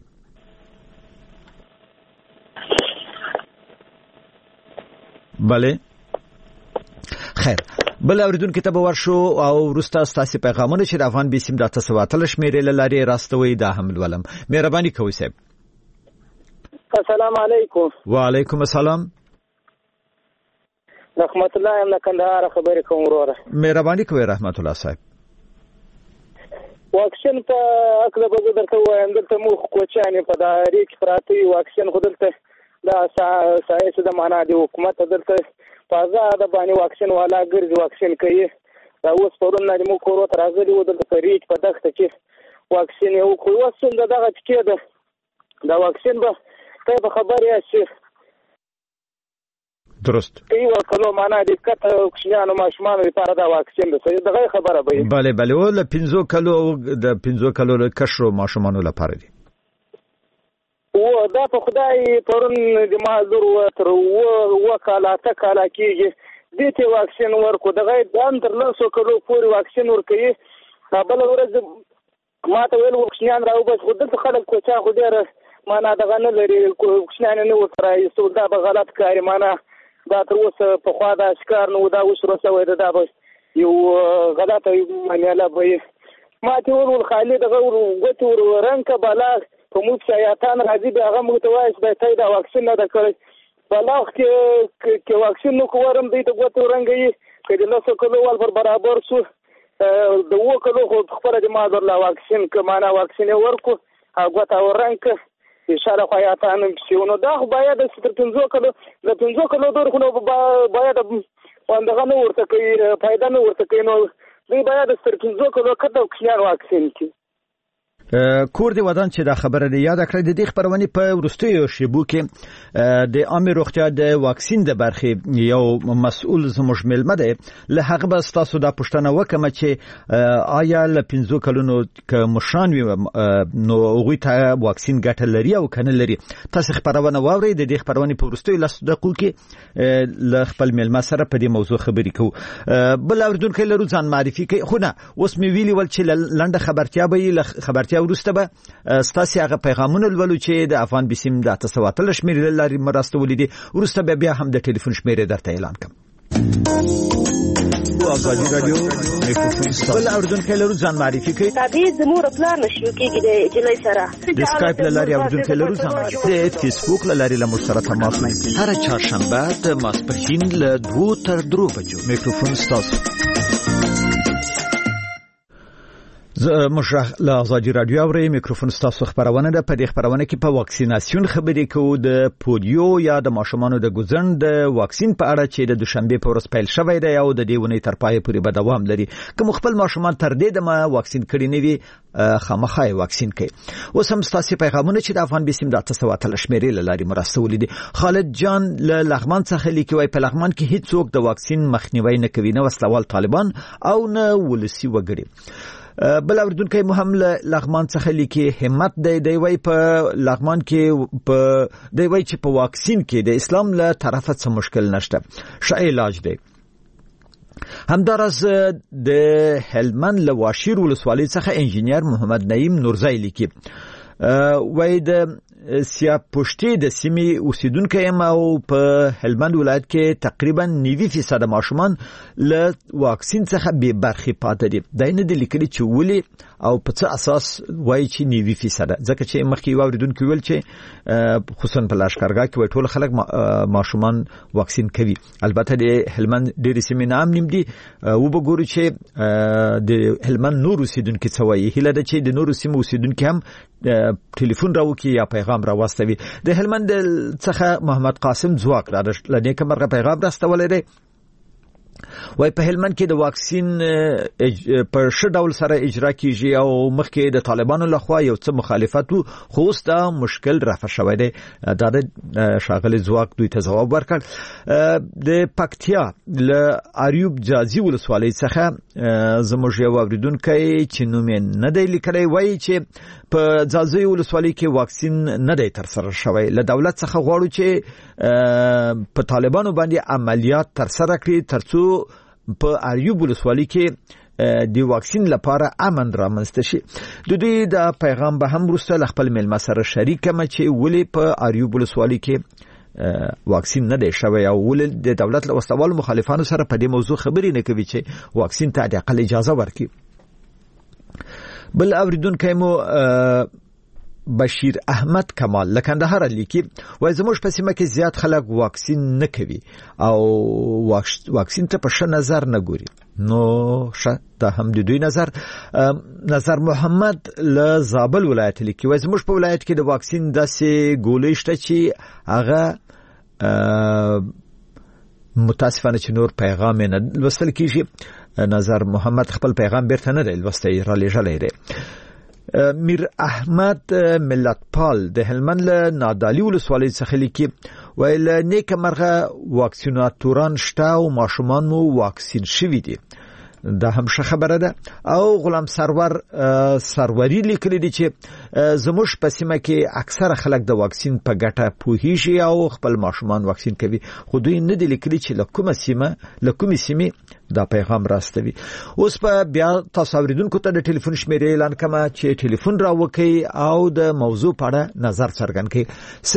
بله خیر بل اوریدونکو ته به ورشو او وروسته ستاسو پیغامونه چې د افغان بیسیم د تاسو واتل شمیرې لارې راستوي دا حمل ولم. مهرباني کوئ صاحب. السلام علیکم. وعلیکم السلام. رحمت الله ام کندهار خبرې کوم وروره. مهرباني کوئ رحمت الله صاحب. واکسین په اکله به درته وایم دلته مو کوچانه په دایره کې پراته واکسین خو دلته دا سایه د معنا دی حکومت دلته تازه د باندې واکسین والا ګرځي واکسین کوي. دا اوس پرون نه مو کورو ته راغلي و د فریج په دغه کې واکسین یو خو وسوم دغه کې ده دا واکسین به ته خبرې شي درست یو کلو معنا د کته کوچنیانو ماشومان لپاره دا واکسین ده دغه خبره به بله ول 15 کلو د 15 کلو کشرو ماشومان لپاره دي. و دا په خدای پرون د معذور و تر و کالاته کالا کېږي دې ته واکسین ورکو دغه د تر 900 کلو پورې واکسین ورکوي. بل ورځ ما ته ویل واکسین راو بس خو دلته خلک کوچا خو ډېر معنا دغه نه لري کوښښ نه وکړای سو دا به غلط کاری معنا دا تر اوسه په خوا دا ښکار نو دا اوس رسوي دا به یو غلط معنا لا به ما ته ور خالد دغه وګت ور رنګ بالا په موږ شیاطان راځي به هغه موږ ته وایي چې دا واکسین نه ده کړی بالا کې واکسین نو کوم دی ته وګت رنګي کله نو څه کولو ول برابر شو د وکړو خو خبره د مادر لا واکسین کمانه واکسین ورکو هغه تا ورنک اشاره خیاطان شونو دا باید د 15 کلو د 15 کلو دور خو باید وندغه نو ورته کوي فائدہ نو ورته کوي نو دوی باید د 15 کلو کته کلیان واکسین کی کور دی ودان چې دا خبره دی یاد کړی د دې خبرونه په ورستیو شیبو کې د عامه روغتیا د واکسین د برخې یو مسؤل زموږ ملمه دی له هغه به تاسو دا پوښتنه وکم چې آیا له 15 کلونو که مشان وي نو هغه ته واکسین ګټه لري او کنه لري تاسو خبرونه واورئ د دې خبرونه په ورستیو لس دقیقو کې له خپل ملمه سره په دې موضوع خبرې کوو بل اوردونکو له روزان معرفي کوي خو نه اوس می ویلي ول چې لنډه خبرتیا به خبرتیا ورسته به ستاسو هغه پیغامونه ولولو چې د افغان بسیم د تسواتل شمیرې لري مرسته ولیدي ورسته بیا هم د ټلیفون شمیرې درته اعلان کوم آزادی رادیو میکروفون بل اوردونکو له ځان معرفي کوي تابع زموږ پلان نشو کېږي د جلای سره د اسکایپ لاري اوردونکو له ځان معرفي د فیسبوک لاري له مشترک تماس نیسي هر چهارشنبه د ماسپښین له 2 تر 3 بجو میکروفون ستاسو مشرح له آزادی رادیو اوري میکروفون ستاسو خبرونه ده په دې خبرونه کې په واکسیناسیون خبرې کوو د پولیو یا د ماشومانو د ګوزن د واکسین په اړه چې د دوشنبه په ورځ پیل شوی دی او د دې ونې تر پای پورې به دوام لري کوم خپل ماشومان تر دې د ما واکسین کړي نه وي خامخای واکسین کوي اوس هم ستاسو پیغامونه چې د افغان بسیم د تسواتل شمیرې لاري مرسته ولیدي خالد جان له لغمان څخه لیکي وای په لغمان کې هیڅ څوک د واکسین مخنیوي نه کوي نه وسلوال طالبان او نه ولسی وګړي بل اوردونکو هم لغمان څخه لیکي همت دی وای په لغمان کې په دی وای چې په واکسین کې د اسلام له طرفه څه مشکل نشته ښه علاج دی همدارس د هلمند له واشیر ولسوالۍ څخه انجینیر محمد نعیم نورزای لیکي وای د سیاپوشتي د سیمې اوسیدونکو یم او په هلمند ولایت کې تقریبا 90% ماشومان له واکسین څخه به برخې پاتې دي دا نه د لیکلي چې ولې او په څه اساس وایي چې 90% ځکه چې مخکې واوریدونکو ویل چې خصوصا په لاشکرګاه کې ټول خلک ماشومان واکسین کوي البته د هلمند ډېر سیمې نام نیم دي او وګورو چې د هلمند نور اوسیدونکو څه وایي هله د چې د نور سیمې اوسیدونکو هم ټلیفون راوکي یا پیغام راوستوي د هلمند څخه محمد قاسم زواک را لنی کومه پیغام راستولې دی وای په هلمند کې د واکسین په ښه ډول سره اجرا کیږي او مخکې د طالبانو لخوا یو څه مخالفت خو اوس دا مشکل رافع شوی دی دا د شاغلي زواک دوی ته جواب ورکړ د پکتیا له اریوب جازي ولسوالۍ څخه زموږ یو اوریدونکو چې نوم نه دی لیکلی وای چې په جازي ولسوالۍ کې واکسین نه دی تر سره شوی له دولت څخه غواړو چې په طالبانو باندې عملیات تر سره کړي ترڅو په اریوب ولسوالۍ کې د واکسین لپاره امن رامنځته شي د دوی د پیغام به هم وروسته خپل ملمه سره شریکم چې ولې په اریوب ولسوالۍ کې واکسین نه دی شوی او ولې د دولت له وسوال مخالفانو سره په دې موضوع خبرې نه کوي چې واکسین ته د اقل اجازه ورکړي بل اوریدونکو مو بشیر احمد کمال لکندهار لیکي وای زموږ په سیمه کې زیات خلک واکسین نه کوي او واکسین ته په ښه نظر نه ګوري نو ښه دا هم د دوی نظر محمد له زابل ولایت لیکي وای زموږ په ولایت کې د واکسین داسې ګولۍ شته چې هغه متاسفانه چې نور پیغام نه لوستل کیږي نظر محمد خپل پیغام بیرته نه دی لوستی را لېږلی دی میر احمد ملتپال د هلمند له نادالی ولسوالۍ څخه لیکي ویل نیک مرغه واکسیناتوران شته او ماشومان مو واکسین شوي دي دا هم ښه خبره ده او غلام سرور سروری لیکلی دی چې زموږ په سیمه کې اکثره خلک د واکسین په ګټه پوهیږي او خپل ماشومان واکسین کوي، خو دوی نه دي لیکلي چې له کومې سیمې دا پیغام راستوي. اوس په بیا تاسو اوریدونکو ته د ټلیفون شمیرې اعلان کوم چې ټلیفون راوکړي او د موضوع په اړه نظر څرګند کړي.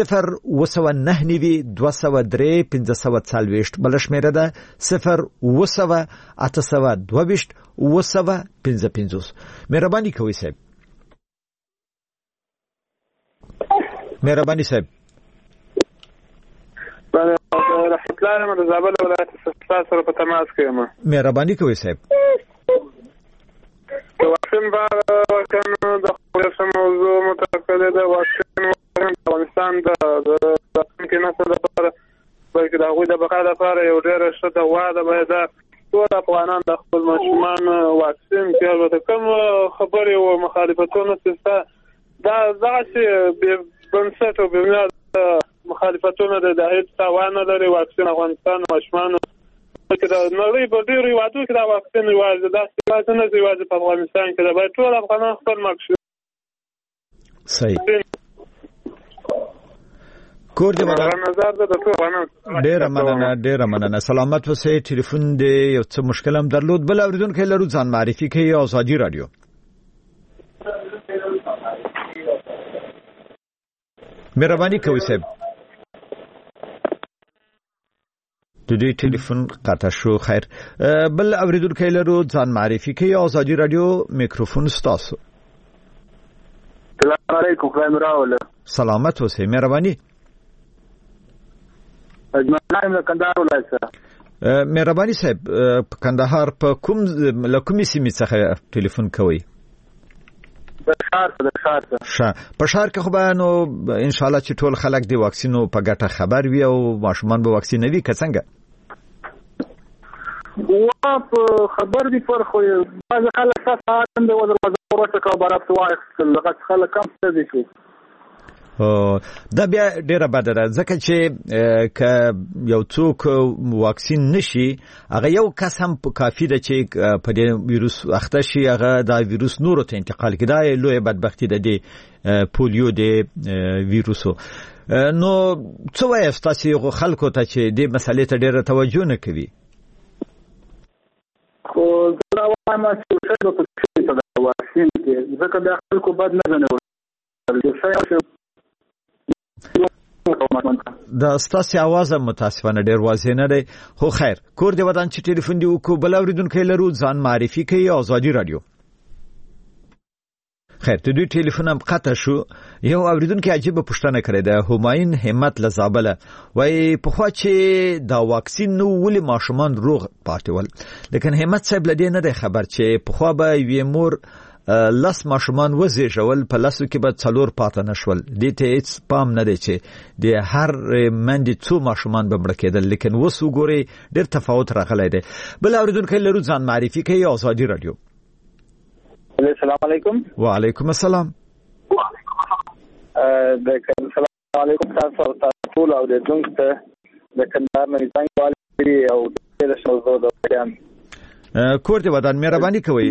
02992031540 بل شمیره ده 08922 مهرباني کوئ صاحب. مهرباني صاحب. رحمت الله علیه د زابل ولایت څخه سره په تماس کې یم. مهرباني کوئ صاحب. د واکسین په اړه د خپل موضوع متکل د واکسین افغانستان د کې نسل لپاره بلکې د هغوی د بقا لپاره یو ډېر ښه دوا ده. باید ټول افغانان د خپل ماشومان واکسین کې البته کوم خبرې او مخالفتونه چې دا دغسې بې بنسټ او بې بنیاد مخالفتونه د هیڅ تاوان نه لري. واکسین افغانستان ماشومان کې د نړۍ په ډېرو هېوادونو کې دا واکسین یوازې داسې یوازې نه یوازې په افغانستان کې ده. باید ټول افغانان خپل واکسین صحیح کور دې ډېره مننه. سلامت اوسئ. ټلیفون دې یو څه مشکل هم درلود. بل اوریدونکي لرو ځان معرفي کوي. آزادي رادیو. مهرباني کوئ صاحب. د دې ټلیفون قطع شو. خیر بل اوریدونکي لرو ځان معرفي کوي. آزادي رادیو میکروفون ستاسو. السلام علیکم. خیر راوله. سلامت اوسئ. مهرباني. اجمل کندهار ولایت. مهرباني صاحب په کندهار په کومې سیمې څخه ټلیفون کوئ؟ په ښار په ښار کې خو به نو ان شاء الله چې ټول خلک د واکسینو په ګټه خبر وي او ماشومان به واکسین وي که څنګه؟ په خبر دي پر خو بعض خلک تاسو هم د دروازه ورته کو برابر واخیستل لکه خلک کم څه دي. دا بیا ډیره بده ده ځکه چې ک یو څوک واکسین نشي هغه یو کس هم کافی ده چې په دې ویروس اخته شي، هغه دا ویروس نورو ته انتقال کړي. دا لوی بدبختی ده د پولیو د ویروسو. نو څه وایي تاسو خلکو ته چې دې مسلې ته ډیره توجه نه کوي؟ خو زه وایم چې څه په واکسین کې ځکه د خلکو بد نه غنول دا ستاسو आवाज متاسفانه ډیر واضح نه دی. خو خیر کور دی ودان چې ټلیفون دی وکړو. بل اوریدونکو لرو ځان معرفي کوي. آزادي رادیو. خیر ته دوی ټلیفون هم قطع شو. یو اوریدونکو عجیب پوښتنه کړې ده. همایون همت لزابله وای په خوا چې دا واکسین نو ولې ماشومان روغ پاتې ول، لیکن همت صاحب لدی نه دی خبر چې په خوا به وی مور لاس ماشومان وزېږول په لاسو کې به 4 پاتې نشول. دې ته هیڅ پام نه دی چې د هر منډي 2 ماشومان به مړ کېدل، لیکن اوس وګورئ ډېر تفاوت راغلی دی. بل اوریدونکو لرو ځان معرفي کوي. آزادي رادیو. السلام علیکم. وعلیکم السلام. السلام علیکم تاسو ټول اوریدونکو ته د کندهار نه څنګه والي او د شوزو د بیان کور دی ودان. مهرباني کوئ.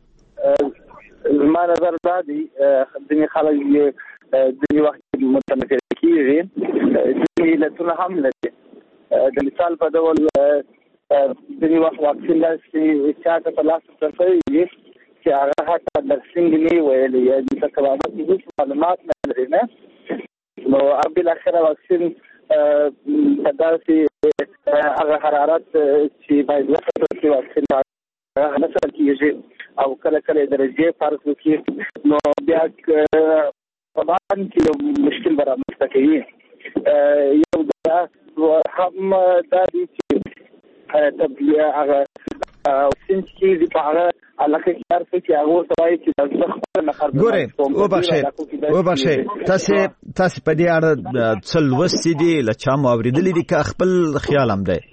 زما نظر دا دی ځینې خلک ځینې وخت متنفر کېږي، ځینې علتونه هم لري. د مثال په ډول ځینې وخت واکسین داسې چاته په لاس ورکوي چې هغه حتی درسینګ نه ویلی یا د تکرارات هیڅ معلومات نه لري نه، نو بالاخره واکسین په داسې هغه حرارت چې باید وساتل شي واکسین هغه نه ساتل کېږي او کله کله درجه فرض وکړي، نو بیا په باندې کې مشکل برابر کوي. یو دا هم دا دي چې تبلیغ هغه واکسین چې په هغه علاقه کې هر څه چې هغه توای چې د خپل نخر ګوره وبخښه تاسو په دې اړه څه لوستي دي لچا مو اوریدلې دي که خپل خیال هم دی؟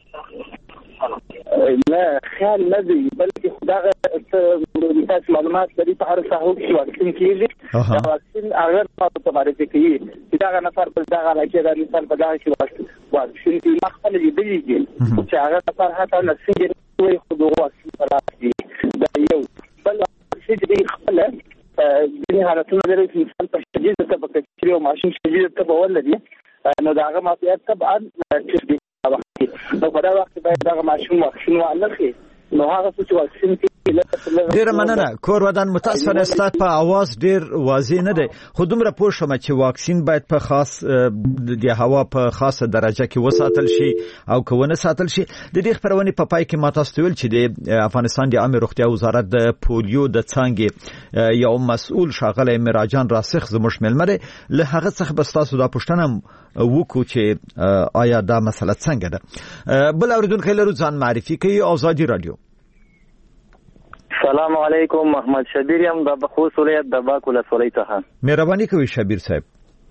نه خیال نه دی، بلکې دا تاسو معلومات لري په هر ساحه کې واکسین کیږي. دا واکسین هغه په معرفي کوي چې دا نفر په دا علاقه د مثال په دا کې واکسین کې مخکې دیږي چې هغه نفر هڅه نسي وي خو دغه واکسین راځي. دا یو بل چې دی خپل د ځینې حالتونه لري چې انسان په شدید طبقه کې او ماشوم شدید طبقه ولري نو دا هغه معافیت طبعا چې نو په دا وخت باید دا ماشوم واکسین واخلي نو هغه څه واکسین ډیر مننه کور ودان متاسفانه ستاسو په आवाज ډیر واضح نه دی خو دومره پوه شوم چې واکسین باید په خاص د هوا په خاصه درجه کې وساتل شي او کوونه ساتل شي د دې خبرونه په پای کې ما تاسو ته ویل چې د افغانستان د عامه روغتیا وزارت د پولیو د څانګې یو مسؤل شاغله مراجان راسخ زموږ ملمره له هغه څخه بس تاسو دا پوښتنه وکړو چې آیا دا مسله څنګه ده بل اوریدونکو لرو ځان معرفي کوي آزادي رادیو السلام علیکم محمد شبیر یم د بخوص ولایت د باک ولسوالۍ څخه مهرباني کوي شبیر صاحب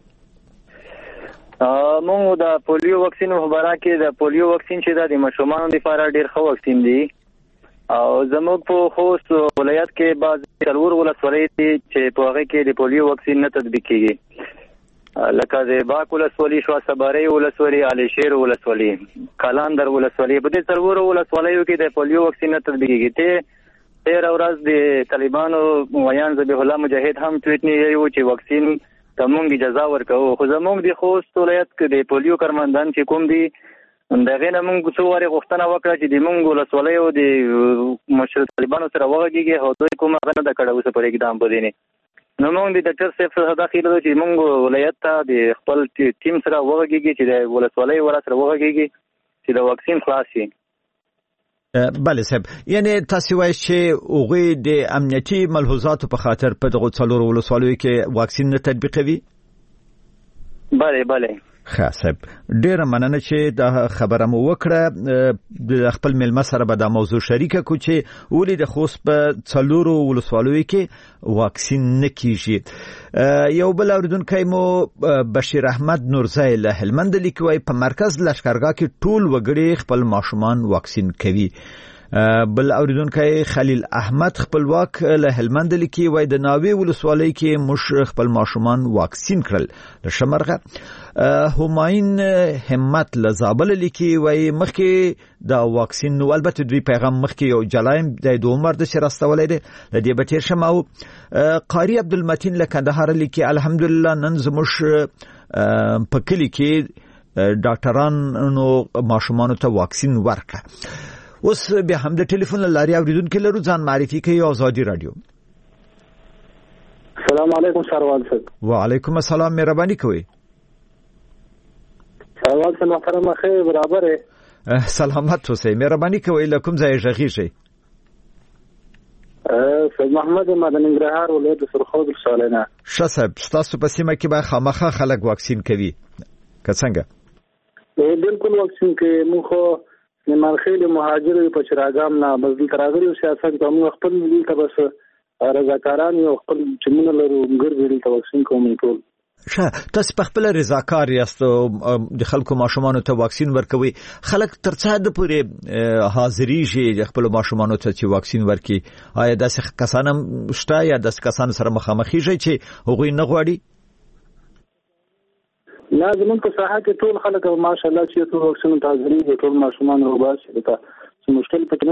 موږ د پولیو واکسین خبره کې د پولیو واکسین چې د ماشومانو لپاره ډیر ښه واکسین دی او زموږ په خوست ولایت کې بعض څلور ولسوالۍ دي چې په هغه کې د پولیو واکسین نه تطبیق کیږي لکه د باک ولسوالۍ شو صبري ولسوالۍ علي شیر ولسوالۍ کلاندر ولسوالۍ په دې څلور ولسوالیو کې د پولیو واکسین نه تطبیق کیږي تیر ورځ د طالبانو ویان ذبیح الله مجاهد هم ټویټ نیولی و چې واکسین ته موږ اجازه ورکوو خو زموږ د خوست ولایت کې د پولیو کارمندان چې کوم دي دغه نه موږ څو واره غوښتنه وکړه چې د موږ ولسوالۍ او د مشر طالبانو سره وغږیږي او دوی کومه غنه د کړه اوسه پر اقدام پدې نه نو موږ د ډاکټر صاحب سره داخله چې موږ ولایت ته د خپل ټیم سره وغږیږي چې د ولسوالۍ ور سره وغږیږي چې د واکسین خلاص شي بله صاحب یعنی تاسو وایي چې اوغه د امنیتي ملحوظات په خاطر په دغه څلور ولسوالیو کې واکسین نه تطبیقوي بله ښه صاحب ډیره مننه چې دا خبره مو وکړه د خپل ملمه سره به دا موضوع شریکه کو چې ولې د خوست په څلور ولسوالیو کې واکسین نه کیږي یو بل اوریدونکی مو بشیر احمد نورزی له هلمند لیکوي په مرکز لشکرګاه کې ټول وګړي خپل ماشومان واکسین کوي بل اوریدونکی خلیل احمد خپلواک له هلمند لیکي وای د ناوی ولسوالۍ کې مش خپل ماشومان واکسین کړل د شمرغه هماین همت له زابل لیکي وای مخکې دا واکسین نو البته دوی پیغام مخکې یو جلایم د عمر د شرستولې ده د دې بتیر شماو قاری عبدالمتین له کندهار لیکي الحمدلله نن زموږ په کلی کې ډاکټرانو ماشومان ته واکسین ورکړه اوس به هم د ټلیفون لاري اوریدونکو لرو ځان معرفي کوي آزادي رادیو السلام علیکم سروال صاحب وعلیکم السلام مهرباني کوي سروال صاحب محترم خیر برابر ہے سلامت اوسئ مهرباني کوي لکم ځای ژغیږي سید محمد مدني ننګرهار ولایت سرخود سالنه شصب تاسو په سیمه کې به خامخا خلک واکسین کوي که څنګه بالکل واکسین کې مخه نمان خیلی مهاجر په چراغام نه بدل تراغري سیاست کوم خپل دل ته بس رضاکاران یو خپل چمنه لرو ګرځي ته واکسین کوم ټول تاسو په خپل رضاکار یاست د خلکو ماشومان ته واکسین ورکوي خلک تر څه د پوره حاضری شي د خپل ماشومان ته چې واکسین ورکي آیا داسې کسان شته یا داسې کسان سره مخامخي شي چې هغوی نه غواړي لازم په ساحه کې ټول خلک ماشاءالله چې ټول واکسین ته حاضري دي ټول ماشومان وباسي ته څه مشکل پکې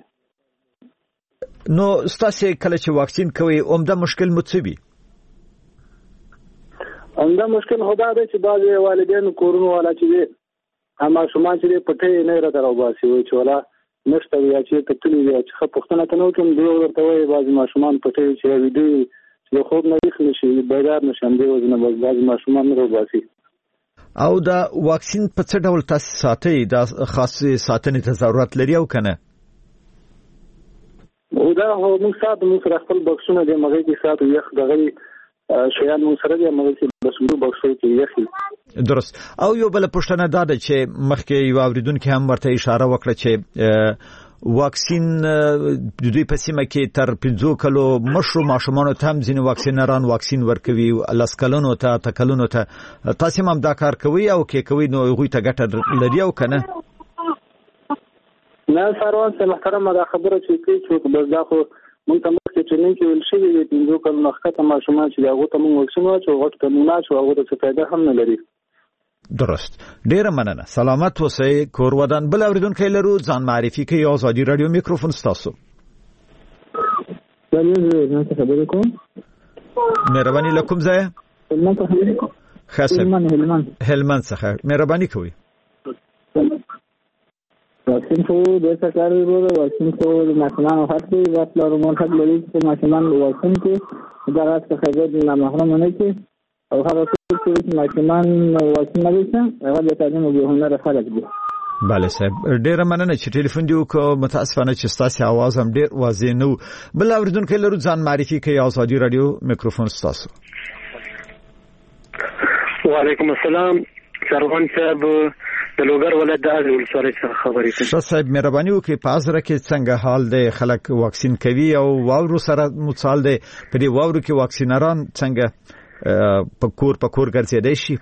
نشته نو ستاسو کله چې واکسین کوي عمده مشکل متصبي عمده مشکل خدا دې چې بعض والدین کورونو والا چې ماشومان چې پټه نه راته وباسي وي چې ولا نشته یا چې تکلی یا چې پښتنه کنو کوم دی ورته وي بعض ماشومان پټه چې ویډیو چې خوب نه ویښ نشي بیدار نشم دی وزنه بعض ماشومان نه وباسي او دا واکسین په څه ډول تاسو ساتي دا خاص ساتنې ته ضرورت لري او کنه او دا موږ ساتو موږ سره خپل بکسونه د مغې کې ساتو یخ دغه شیان موږ سره د مغې کې بسونو بکسو کې یخ درست او یو بل پښتنه دا ده چې مخکې یو اوریدونکو هم ورته اشاره وکړه چې واکسین د دوی په سیمه کې تر 15 کلو مشرو ماشومان ته هم ځینې واکسینران واکسین ورکوي لاس کلونو ته تکلونو ته تاسو هم دا کار کوي او کې کوي نو غوي ته ګټه لري او کنه نه سروان څه محترم دا خبره چې کوي چې بس دا خو مونږ ته مخکې چې نه کې ول شي د 15 کلو مخکته ماشومان چې هغه ته مونږ واکسین واچو هغه ته نه شو هغه څه فائدہ هم نه لري درست ډیره مننه سلامت اوسئ کور ودان بل اوریدونکو لرو ځان معرفي کوي آزادي رادیو میکروفون ستاسو مهرباني لکم ځای هلمند څخه مهرباني کوي. واکسین خو د سرکاري وروره واکسین خو د ماشومانو حق دی، راتلو مون حق لري چې ماشومان واکسین کې دا راځي څخه د محروم نه کی او هغه څوک چې ماشومان واکسین نه وي هغه د تعلیم او هنر خلک دي. بله صاحب ډیره مننه چې ټلیفون دی وکړو. متاسفانه چې ستاسو आवाज هم ډیر واضح نه و. بل اوریدونکو لرو ځان معرفي کوي. ازادي رادیو میکروفون ستاسو. وعلیکم السلام. سروان صاحب د لوګر ولایت د ازرې ولسوالۍ څخه خبرې کوم. ښه صاحب مهرباني وکړئ په ازره کې څنګه حال دی؟ خلک واکسین کوي او واورو سره متصال دی. په دې واورو کې واکسینران څنګه په کور ګرځېدای شي؟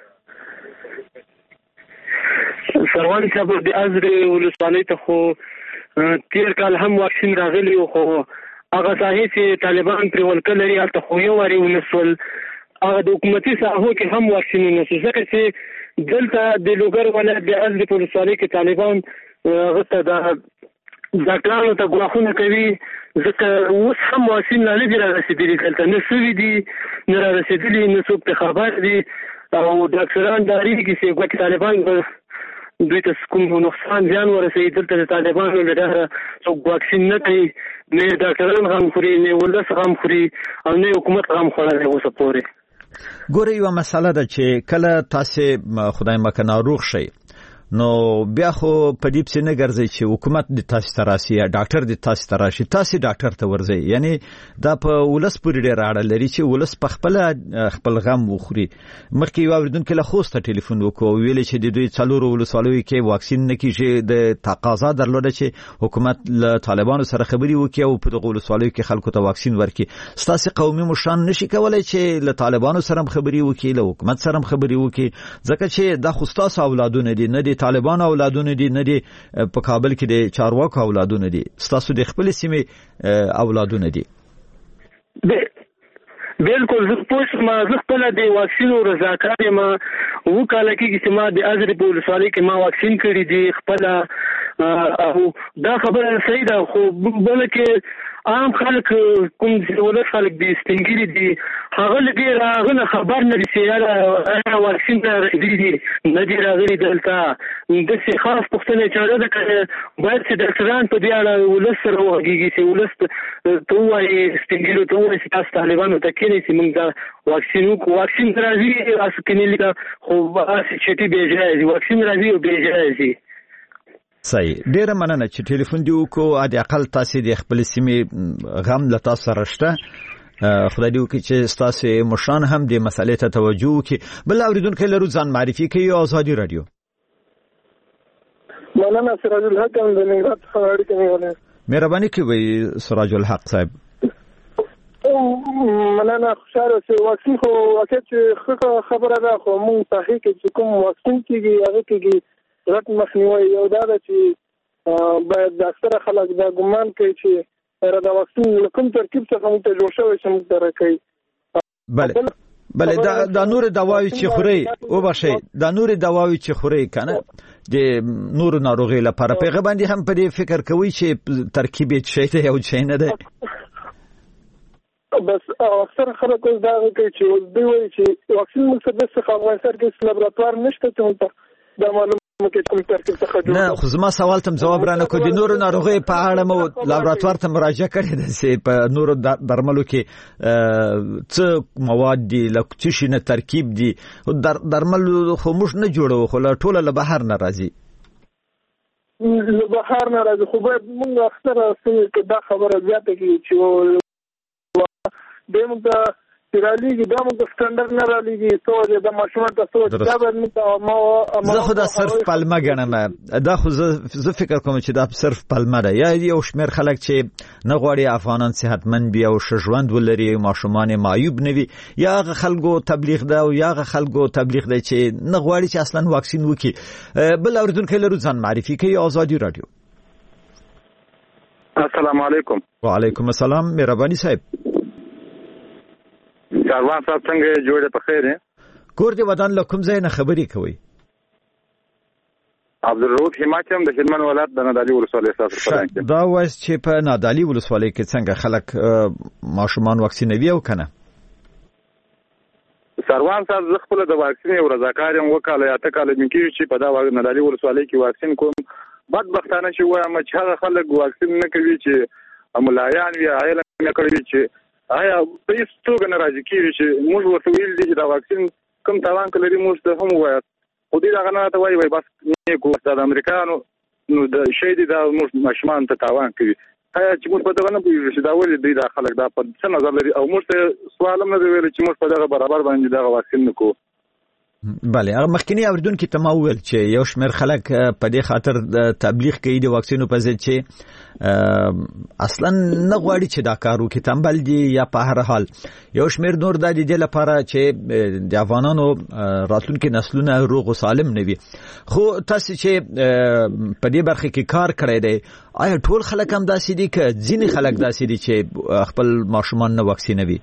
سروان صاحب د ازرې ولسوالۍ ته خو تیر کال هم واکسین راغلی او خو هغه ساحې چې طالبان پرې ولکه لري هلته خو یو وارې ونسول. هغه د حکومتي ساحو کې هم واکسین ونسول ځکه چې دلته د لوګر ولایت د ازرې په ولسوالۍ کې طالبان هغه ته د ډاکټرانو ته ګواښونه کوي ځکه اوس هم واکسین لا نه دي رارسېدلي، دلته نه سوي دي نه رارسېدلي، نه څوک پرې خبر دي او ډاکټران ډارېږي چې ګوتې طالبان به دوی ته کوم نقصان زیان ورسوي. دلته د طالبانو له ډاره څوک واکسین نه کوي، نه ډاکټران غم خوري، نه ولس غم خوري او نه حکومت غم خوړلی اوسه پورې. ګوره یوه مسله ده چې کله تاسې خدای مکه ناروغ شئ نو بیا خو په دې پسې نه ګرځئ چې حکومت د تاسې ته راشي یا ډاکټر د تاسې ته راشي، تاسې ډاکټر ته ورځئ. یعنی دا په ولس پورې ډېره اړه لري چې ولس په خپل غم وخوري. مخکې یو اورېدونکي له خوست ته ټلیفون وکړو او ویلې چې د دوی 4 ولسوالیو کې واکسین نه کېږي. د تقاضا درلوده چې حکومت له طالبانو سره خبرې وکړي او په دغو ولسوالیو کې خلکو ته واکسین ورکړي. ستاسې قومي مشران نشي کولی چې له طالبانو سره هم خبرې وکړي، له حکومت سره هم خبرې وکړي، ځکه چې دا خو ستاسو اولادونه دي، نه دي طالبان اولادونه دي، نه دي په کابل کې د چارواکو اولادونه دي، ستاسو د خپل سیمې اولادونه دي. بالکل زه پوه شوم. زه خپله د واکسینو رضاکار یم. 2 کاله کېږي چې ما د ازرې په ولسوالۍ کې ما واکسین کړي دي خپله او دا خبره صحیح ده. خو بله کې عام خلک کوم ولس خلک دي سپینګیري دي هغه له دې هغه نه خبر نه دي چې یاره واکسین راغلي دي نه دي راغلي. دلته داسې خاص پوښتنه چاره ده که باید چې ډاکټران په دې اړه ولس سره وغږېږي چې ولس ته ووایي سپینګیرو ته ووایي چې تاسو طالبانو ته کښېنئ چې موږ دا واکسین وکړو. واکسین راځي هسې کنې خو هسې چټي بېجایه ځي، واکسین راځي او بېجایه ځي. صحیح. ډیره مننه چې ټلیفون دی وکړو. د اقل تاسې د خپل سیمې غم له تاسو سره شته. خدای دې وکړي چې ستاسو مشران هم د مسلې ته توجه وکړي. بل اوریدونکي لرو ځان معرفي کوي. ازادي رادیو. مولانا سراج الحق هم د ننګرهار څخه اړیکه نیولې. مهرباني کوئ سراج الحق صاحب. مولانا خوشاله چې واکسین خو واقع چې خبره ده خو موږ تحقیق چې کوم واکسین کېږي هغه کېږي غټ مخنیوي. یو دا ده چې باید د اکثره خلک دا ګمان کوي چې دا واکسین کوم ترکیب څخه موږ ته جوړ شوی چې موږ ته راکوي. بله دا نور دواوی چې خوري وبخښئ دا نور دواوی چې خوري کنه د نور ناروغي لپاره پیغه باندې هم په دې فکر کوي چې ترکیب یې شي ته یو شي نه ده. بس اکثر خلک دا کوي چې دوی وایي چې واکسین موږ څه د افغانستان کې لابراتوار نشته چې موږ دا معلومه نه. خو زما سوال ته جواب را نه کو. د نورو ناروغیو په اړه مو لابراتوار ته مراجعه کړې ده چې په نورو درملو کې څه مواد دي له څه شي نه ترکیب دي. درمل خو موږ نه جوړو خو ټوله له بهر نه راځي. له بهر نه راځي خو باید موږ اکثره دا خبره زیاته کړي چې موږ رالیږي دا موږ سټنډرډ نه رالیږي څو د ماشومان ته څو دا باید زه خو دا صرف پلمه ګڼم. دا خو زه فکر کوم چې دا صرف پلمه ده. یا یو شمېر خلک چې نه غواړي افغانان صحتمند وي او ښه ژوند ولري، ماشومان یې معیوب نه وي، یا هغه خلکو تبلیغ ده او یا هغه خلکو تبلیغ دی چې نه غواړي چې اصلا واکسین وکړي. بل اوریدونکی لرو ځان معرفي کوي. ازادي رادیو. السلام علیکم. وعلیکم السلام. مهرباني صاحب. سروان صاحب څنګه جوړه په خیر یې؟ کور دې ودان له کوم ځای نه خبرې کوي؟ عبدالرؤف حماچم د هلمند ولایت د نادعلي ولسوالۍ سره پرځای. دا وایي چې په نادعلي ولسوالۍ کې څنګه خلک ماشومان واکسینوي او کنه؟ سروان صاحب زه خپل د واکسین یو رضاکار یم وکاله یا تکاله مې کېږي چې په دا نادالي ولسوالۍ کې واکسین کوم. بدبختانه چې وایم چې هغه خلک واکسین نه کوي چې ملایان وي هغه نه کوي چې آیا په هیڅ توګه نه راځي کېږي چې موږ ورته ویل دي چې دا واکسین کوم تاوان لري موږ ته هم ووایه خو دوی دغه نه راته وایي بس نیکو دا د امریکایانو نو د شی دي دا موږ ماشومان ته تاوان کوي. آیا چې موږ په دغه نه پوهېږو چې دا ولې دوی دا خلک دا په څه نظر لري او موږ ته سوال هم نه دی ویلی چې موږ په دغه برابر باندې دغه واکسین نه کوو. بله هغه مخکینی اوریدونکي ته ما وویل چې یو شمېر خلک په دې خاطر تبلیغ کوي د واکسینو په ضد چې اصلا نه غواړي چې دا کار وکړي تنبل دي یا په هر حال یو شمېر نور د دې لپاره چې د افغانانو راتلونکي نسلونه روغ او سالم نه وي. خو تاسو چې په دې برخه کې کار کړی دی آیا ټول خلک هم داسې دي که ځینې خلک داسې دي چې خپل ماشومان نه واکسینوي؟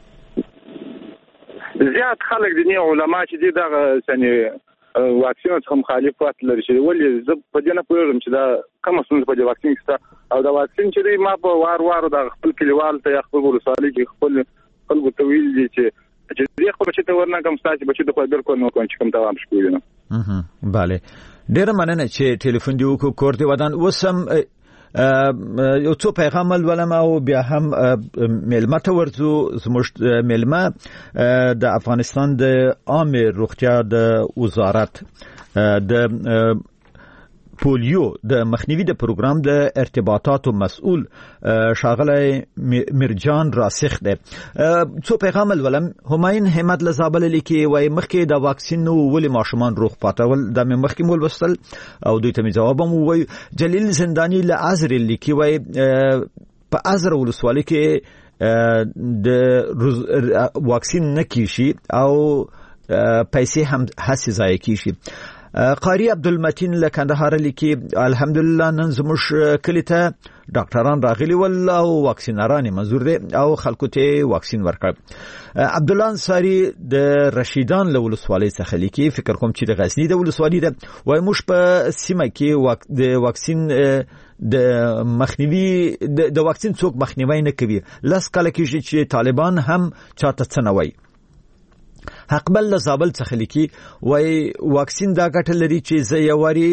زیات خلک دي نه علما چې دي دغه څنګه واکسین څخه مخالفت لري چې ولې زه په دې نه پوهېږم چې دا کومه ستونزه په دې واکسین کې شته او دا واکسین چې دی ما په وار د خپل کلیوال ته یا خپل ولسوالۍ کې خپل خلکو ته ویل دي چې دې خپل چې ته ورنکم ستاسو بچي د خپل بالکل نو کوم چې کوم تاوان شکوي نه. بله ډېره مننه چې ټلیفون دی وکړو کور دی ودان. اوس هم یو څو پیغام ولولم او بیا هم میلمه ته ورځو. زموږ میلمه د افغانستان د عامه روغتیا د وزارت د پولیو د مخنیوي د پروګرام د ارتباطاتو مسؤل شاغلی مرجان راسخ دی. څو پیغام ولولم. همایون همت لزابل لیکي وای مخکې د واکسین نو ولې ماشومان روغ پاتول د مخکې مول وستل او دوی ته جواب هم وای. جلیل زندانی له ازر لیکي وای په ازر ولسوالۍ کې د واکسین نه کیشي او پیسې هم هڅه ضایع کیشي. قاری عبدالمتین له کندهار لیکي الحمدلله نن زموږ کلی ته ډاکټران راغلي ول او واکسینران منظور دي او خلکو ته واکسین ورکړ. عبدالله انصاری د رشیدان له ولسوالۍ څخه لیکي فکر کوم چې د غزنی د ولسوالۍ ده وای موږ په سیمه کې د واکسین د مخنیوي د واکسین څوک مخنیوي نه کوي. لاس کله کې چې طالبان هم چاته څه نه وایي. حقبل زابل څخه لیکي وای واکسین دا ګټه لري چې زه یواري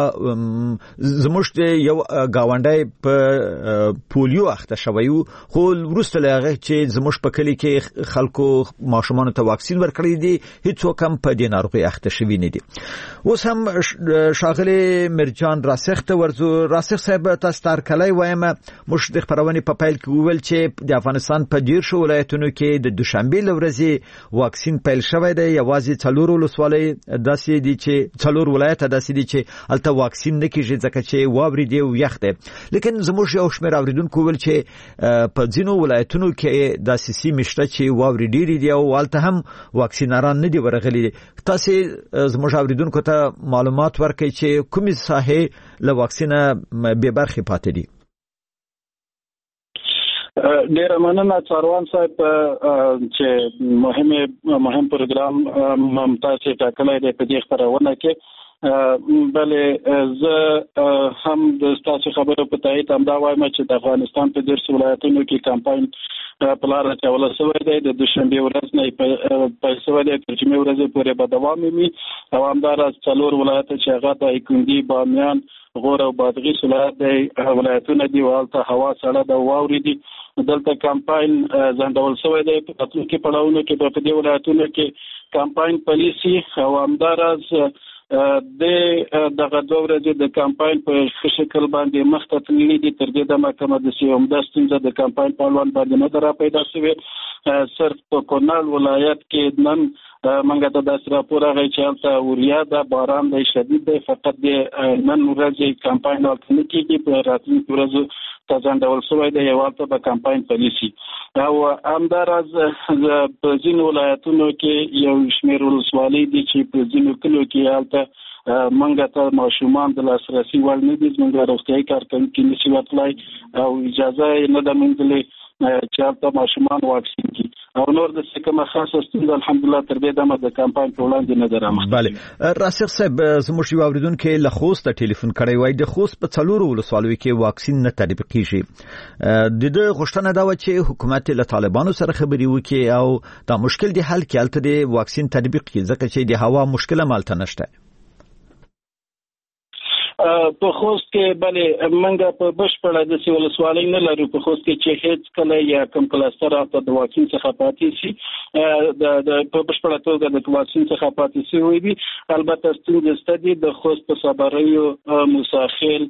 زموږ یو گاونډي په پولیو اخته شوی خو وروسته لغه چې زموږ په کلی کې خلکو ماشومان ته واکسین ورکړی دي هیڅ کم په دې ناروغي اخته شوی نه دي. اوس هم شاغلی مرجان راسخ ته ورزو. راسخ صاحب تاسو تر کله وایم موږ د خبرونه په پیل کې ویل چې د افغانستان په ډیر شو ولایتونو کې د دوشنبه لورځي واکسین پیل شوی دی. یوازې څلور ولسوالۍ داسې دي چې څلور ولایت داسې دي چې الته واکسین نه کیږي ځکه چې واوري دی او یخ دی. لیکن زموږ یو شمېر اوریدونکو ویل چې په ځینو ولایتونو کې داسې سیمې شته چې واوري ډېرې دي او الته هم واکسینران نه دي ورغلي. تاسو زموږ اوریدونکو ته معلومات ورکړئ چې کومې ساحې له واکسینه بې برخې پاتې دي. ډیره مننه څاروان صاحب چې مهم پروګرام ممتاز ټاکلی دی په دې خبرونه کې. بلې زه هم د تاسو خبرو په تایید همدا وایم چې د افغانستان په ډېرو ولایتونو کې کمپاین په لار اچول شوی دی. د دوشنبه ورځ نه پیل شوی دی تر جمعې ورځې پورې به دوام ومي او همداراز څلور ولایت چې هغه د ایکندي بامیان غور او بادغیس ولایت دی ولایتونه دي او هلته هوا سړه ده واورې دي. دلته کمپاین ځنډول شوی دی. په راتلونکي پړاوونو کې په دې ولایتونو کې کمپاین پالیسي او همداراز دغه دوه ورځې د کمپاین په ښه شکل باندې مخته تللي دي. تر دې دمه کومه داسې عمده ستونزه د کمپاین په اړوند باندې نه ده راپیدا شوې. صرف په کونړ ولایت کې نن موږ ته داسې راپور راغی چې هلته وریا ده باران دی شدید دی فقط د نن ورځې کمپاین هلته نه کېږي. په راتلونکي ورځو ته ځنډول شوی دی هلته به کمپاین پالیسي او همداراز په ځینو ولایتونو کې یو شمېر ولسوالۍ دي چې په ځینو کلیو کې هلته موږ ته ماشومان د لاسرسي وړ نه دي. زموږ روغتیایي کارکوونکي نشي ورتلی او اجازه یې نه ده موندلې چې هلته ماشومان واکسین کړي. او نور د کومه خاصه ستونزه الحمدلله تر دې دمه د کمپاین په وړاندې نه درامه. بله راسخ صاحب زموږ یو اوریدونکو له خوست ټلیفون کړی وای د خوست په څلورو ولسوالیو کې واکسین نه تطبیق کیږي. د دې غوښتنه دا و چې حکومت له طالبانو سره خبري وکړي او دا مشکل دی حل کړي البته د واکسین تطبیق کړي ځکه چې د هوا مشکل مالته نشته. په خوست کې بلې منګه په بشپړه د ولسوالۍ نه لرو په خوست کې چې هیڅ کله یا کوم کلاستر د واکسین څخه پاتې شي د په بشپړه توګه د واکسین څخه پاتې شي وي دي. البته ستونزې ستدي د خوست په صبریو موساخیل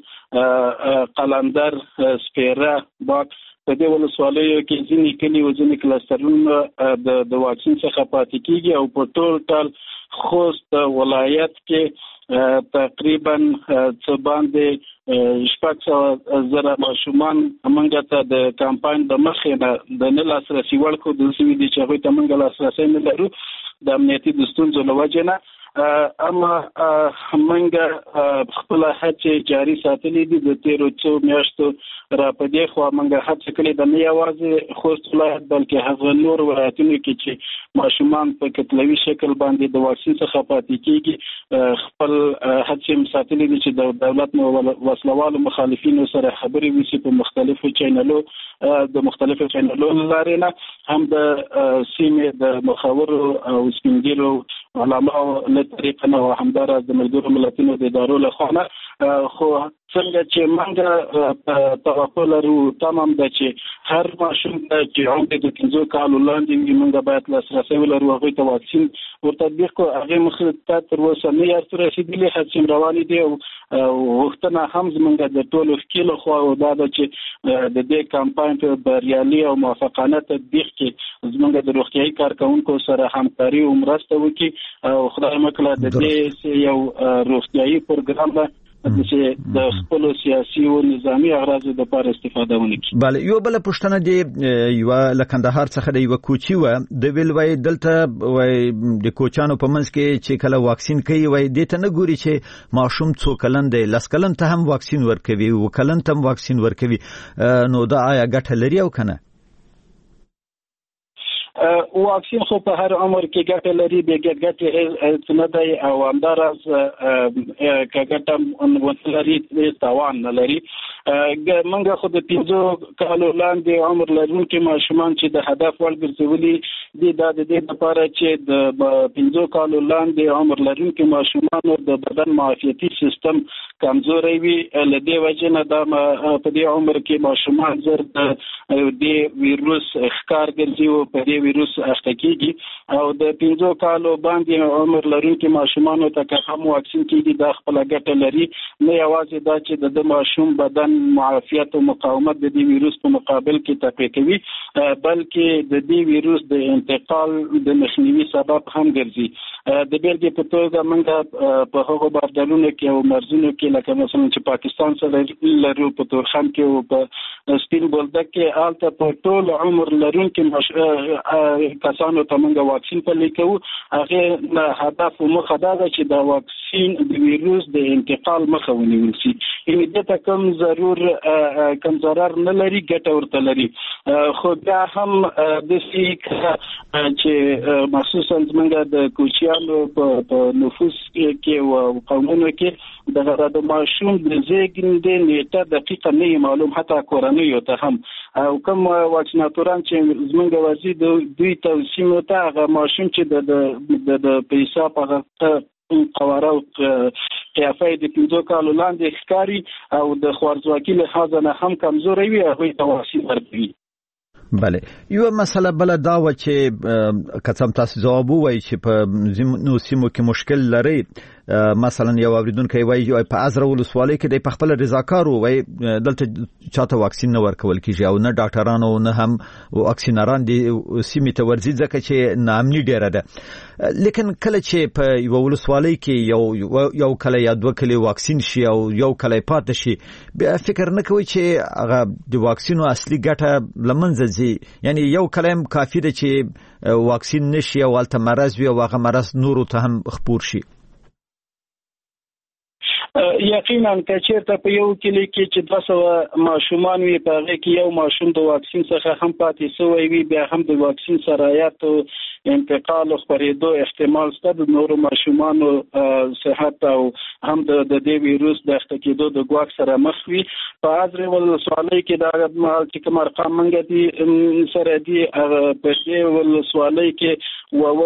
قلندر سپیره باک په دې ولسوالیو کې ځینې کلی او ځینې کلاسترونه د واکسین څخه پاتې کیږي او په ټول خوست ولایت کې تقریبا څه باندې 600,000 ماشومان منګه ته د کمپاین د مخې نه د نه لاسرسي ورکو د سوي دي چې هغه ته منګه لاسرسي نه لرو د امنیتي د ستونزو له وجې نه. اما منګه خپل هڅې جاري ساتلې دي د تیرو څو میاشتو را پدې خو منګه هڅه کړې د نه یوازې خوست ولایت بلکې هغه نور ولایتونو کې چې ماشومان په کتلوي شکل باندې د واکسین څخه پاتې کیږي خپل هڅې ساتلې دي چې د دولت نو وسلوالو مخالفینو سره خبرې وشي په مختلفو چینلو د مختلفو چینلو لارې نه هم د سیمې د مخاورو او سپینګیرو علماء له طریقه نه همدارس د ملګرو ملتونو د ادارو له خوا خو څنګه چې موږ توقع لرو تمام ده چې هر ماشوم چې عمر د 15 کالو لاندې وي موږ باید لاسرسي ولرو هغه ته واکسین ورتطبیق کو هغه مخه تر اوسه نه یې رسیدلي هڅې روانې دي او وختونه هم زموږ د ټولو خپل خو دا ده چې د دې کمپاین په بریالي او موافقانه تطبیق کې زموږ د روغتيایي کارکونکو سره همکاري او مرسته وکړي او خدای مکړه د دې یو روغتيایي پروګرام ده چې د خپل سیاسي او نظامی اغراض د لپاره استفاده ونکړي. بله یو بل پښتنه دی یو لکندهار څخه دی یو کوچی و د ویل وای دلته وای د کوچانو په منځ کې چې کله واکسین کوي وای د ته نه ګوري چې ماشوم څو کلن دی لس کلن ته هم واکسین ورکوي او کلن ته هم واکسین ورکوي نو دا آیا ګټه لري او کنه؟ واکسین خو په هر عمر کې ګټه لري به ګټه نه دی او همدارس کګټه ونلري تاوان نه لري. منګه خو د 15 کالو لاندې عمر لرونکي ماشومان چې د هدف وړ ګرځولي دي د دې لپاره چې د 15 کالو لاندې عمر لرونکي ماشومان د بدن معافیتي سیستم کمزوري وي لدې وجه نه د په دې عمر کې ماشومان زر د ویروس ښکار ګرځي او په دې ویروس اخته کیږي او د 15 کالو باندې عمر لرونکي ماشومان ته هم واکسین کیږي د خپل ګټه لري نه یوازې دا چې د ماشوم بدن معافیت او مقاومت د دې ویروس په مقابل کې تقویه کوي بلکې د دې ویروس د انتقال د مخنیوي سبب هم ګرځي. د بیلګې په توګه موږ په هغو بردارونو کې او مرزونو کې لکه مثلا چې پاکستان سره لرو په تورخم کې او په سپین بولدک کې آلته په ټول عمر لرونکي کسانو ته موږ واکسین پلي کوو. هغه نه هدف او مخه دا ده چې د واکسین د ویروس د انتقال مخه ونیول شي. یعنې دته کوم کم ضرر نه لري ګټه ورته لري خو بیا هم د سي چې مخصوصا زمونږ د کوچیانو په نفوس کې او قومونو کې د ماشوم د زیږیدنې نیټه دقیقه نه معلوم حتی کورنیو ته هم او کوم واکسیناتوران چې زمونږ وزیر دوی توصیه ته هغه ماشوم چې د پیسا په قواره او قیافه د 15 کالو لاندې ښکاری او د خوارځواکي له لحاظه نه هم کمزوري وي هغه ته واکسین ورکوي. بله یو مسله بل دا و چې کڅم تاسو جواب وایي چې په نو سیمو کې مشکل لري مثلا یو اوریدونکو وایي په ازره ولسوالۍ کې د خپل رضاکار وایي دلته چاته واکسین نه ورکول کیږي او نه ډاکټرانو نه هم واکسینران دي سیمې ته ورځي ځکه چې نامني ډیره ده لیکن کله چې په یو ولسوالۍ کې یو کله یا دوه کله واکسین شي او یو کله پاتې شي بیا فکر نه کوي چې هغه د واکسینو اصلي ګټه لمنځه ځي یعنی یو کلام کافی ده چې واکسین نشي او الته مرض وي او هغه مرض نورو ته هم خپور شي. یقینا کچیرته په یو کلی کې چې 200 ماشومان وي په هغه کې یو ماشوم د واکسین څخه هم پاتې شوی وي بیا هم د واکسین سرایت او انتقال او خپرېدو احتمال شته د نورو ماشومانو صحت او هم د دې ویروس د اخته کېدو د ګواښ سره مخ وي په ازرې ولسوالۍ کې دا چې کوم ارقام منګه دي سره دي په دې ولسوالۍ کې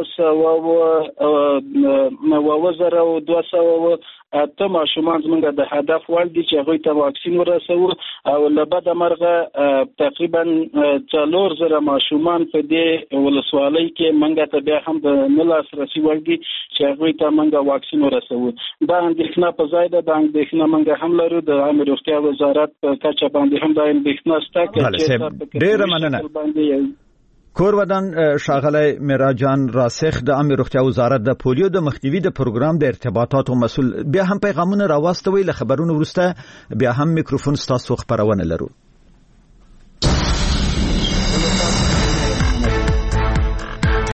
ووزره او 200 اته ماشومان زمونږ د هدف وړ دي چې هغوی ته واکسین ورسوو او له بده مرغه تقریبا 4000 ماشومان په دې ولسوالۍ کې منګه ته بیا هم د نه لاسرسي وړ دي چې هغوی ته منګه واکسین ورسوو دا اندېښنه په ځای ده دا اندېښنه منګه هم لرو د عامه روغتیا وزارت په کچه باندې هم دا اندېښنه شته ډېره مننه کورودان شاغلی میراجان راسخ د عامه روغتیا وزارت د پولیو د مخنیوي د پروګرام د ارتباطاتو مسؤل بیا هم پیغامونه راوستوي له خبرونو وروسته بیا هم میکروفون ستاسو خبرونه لرو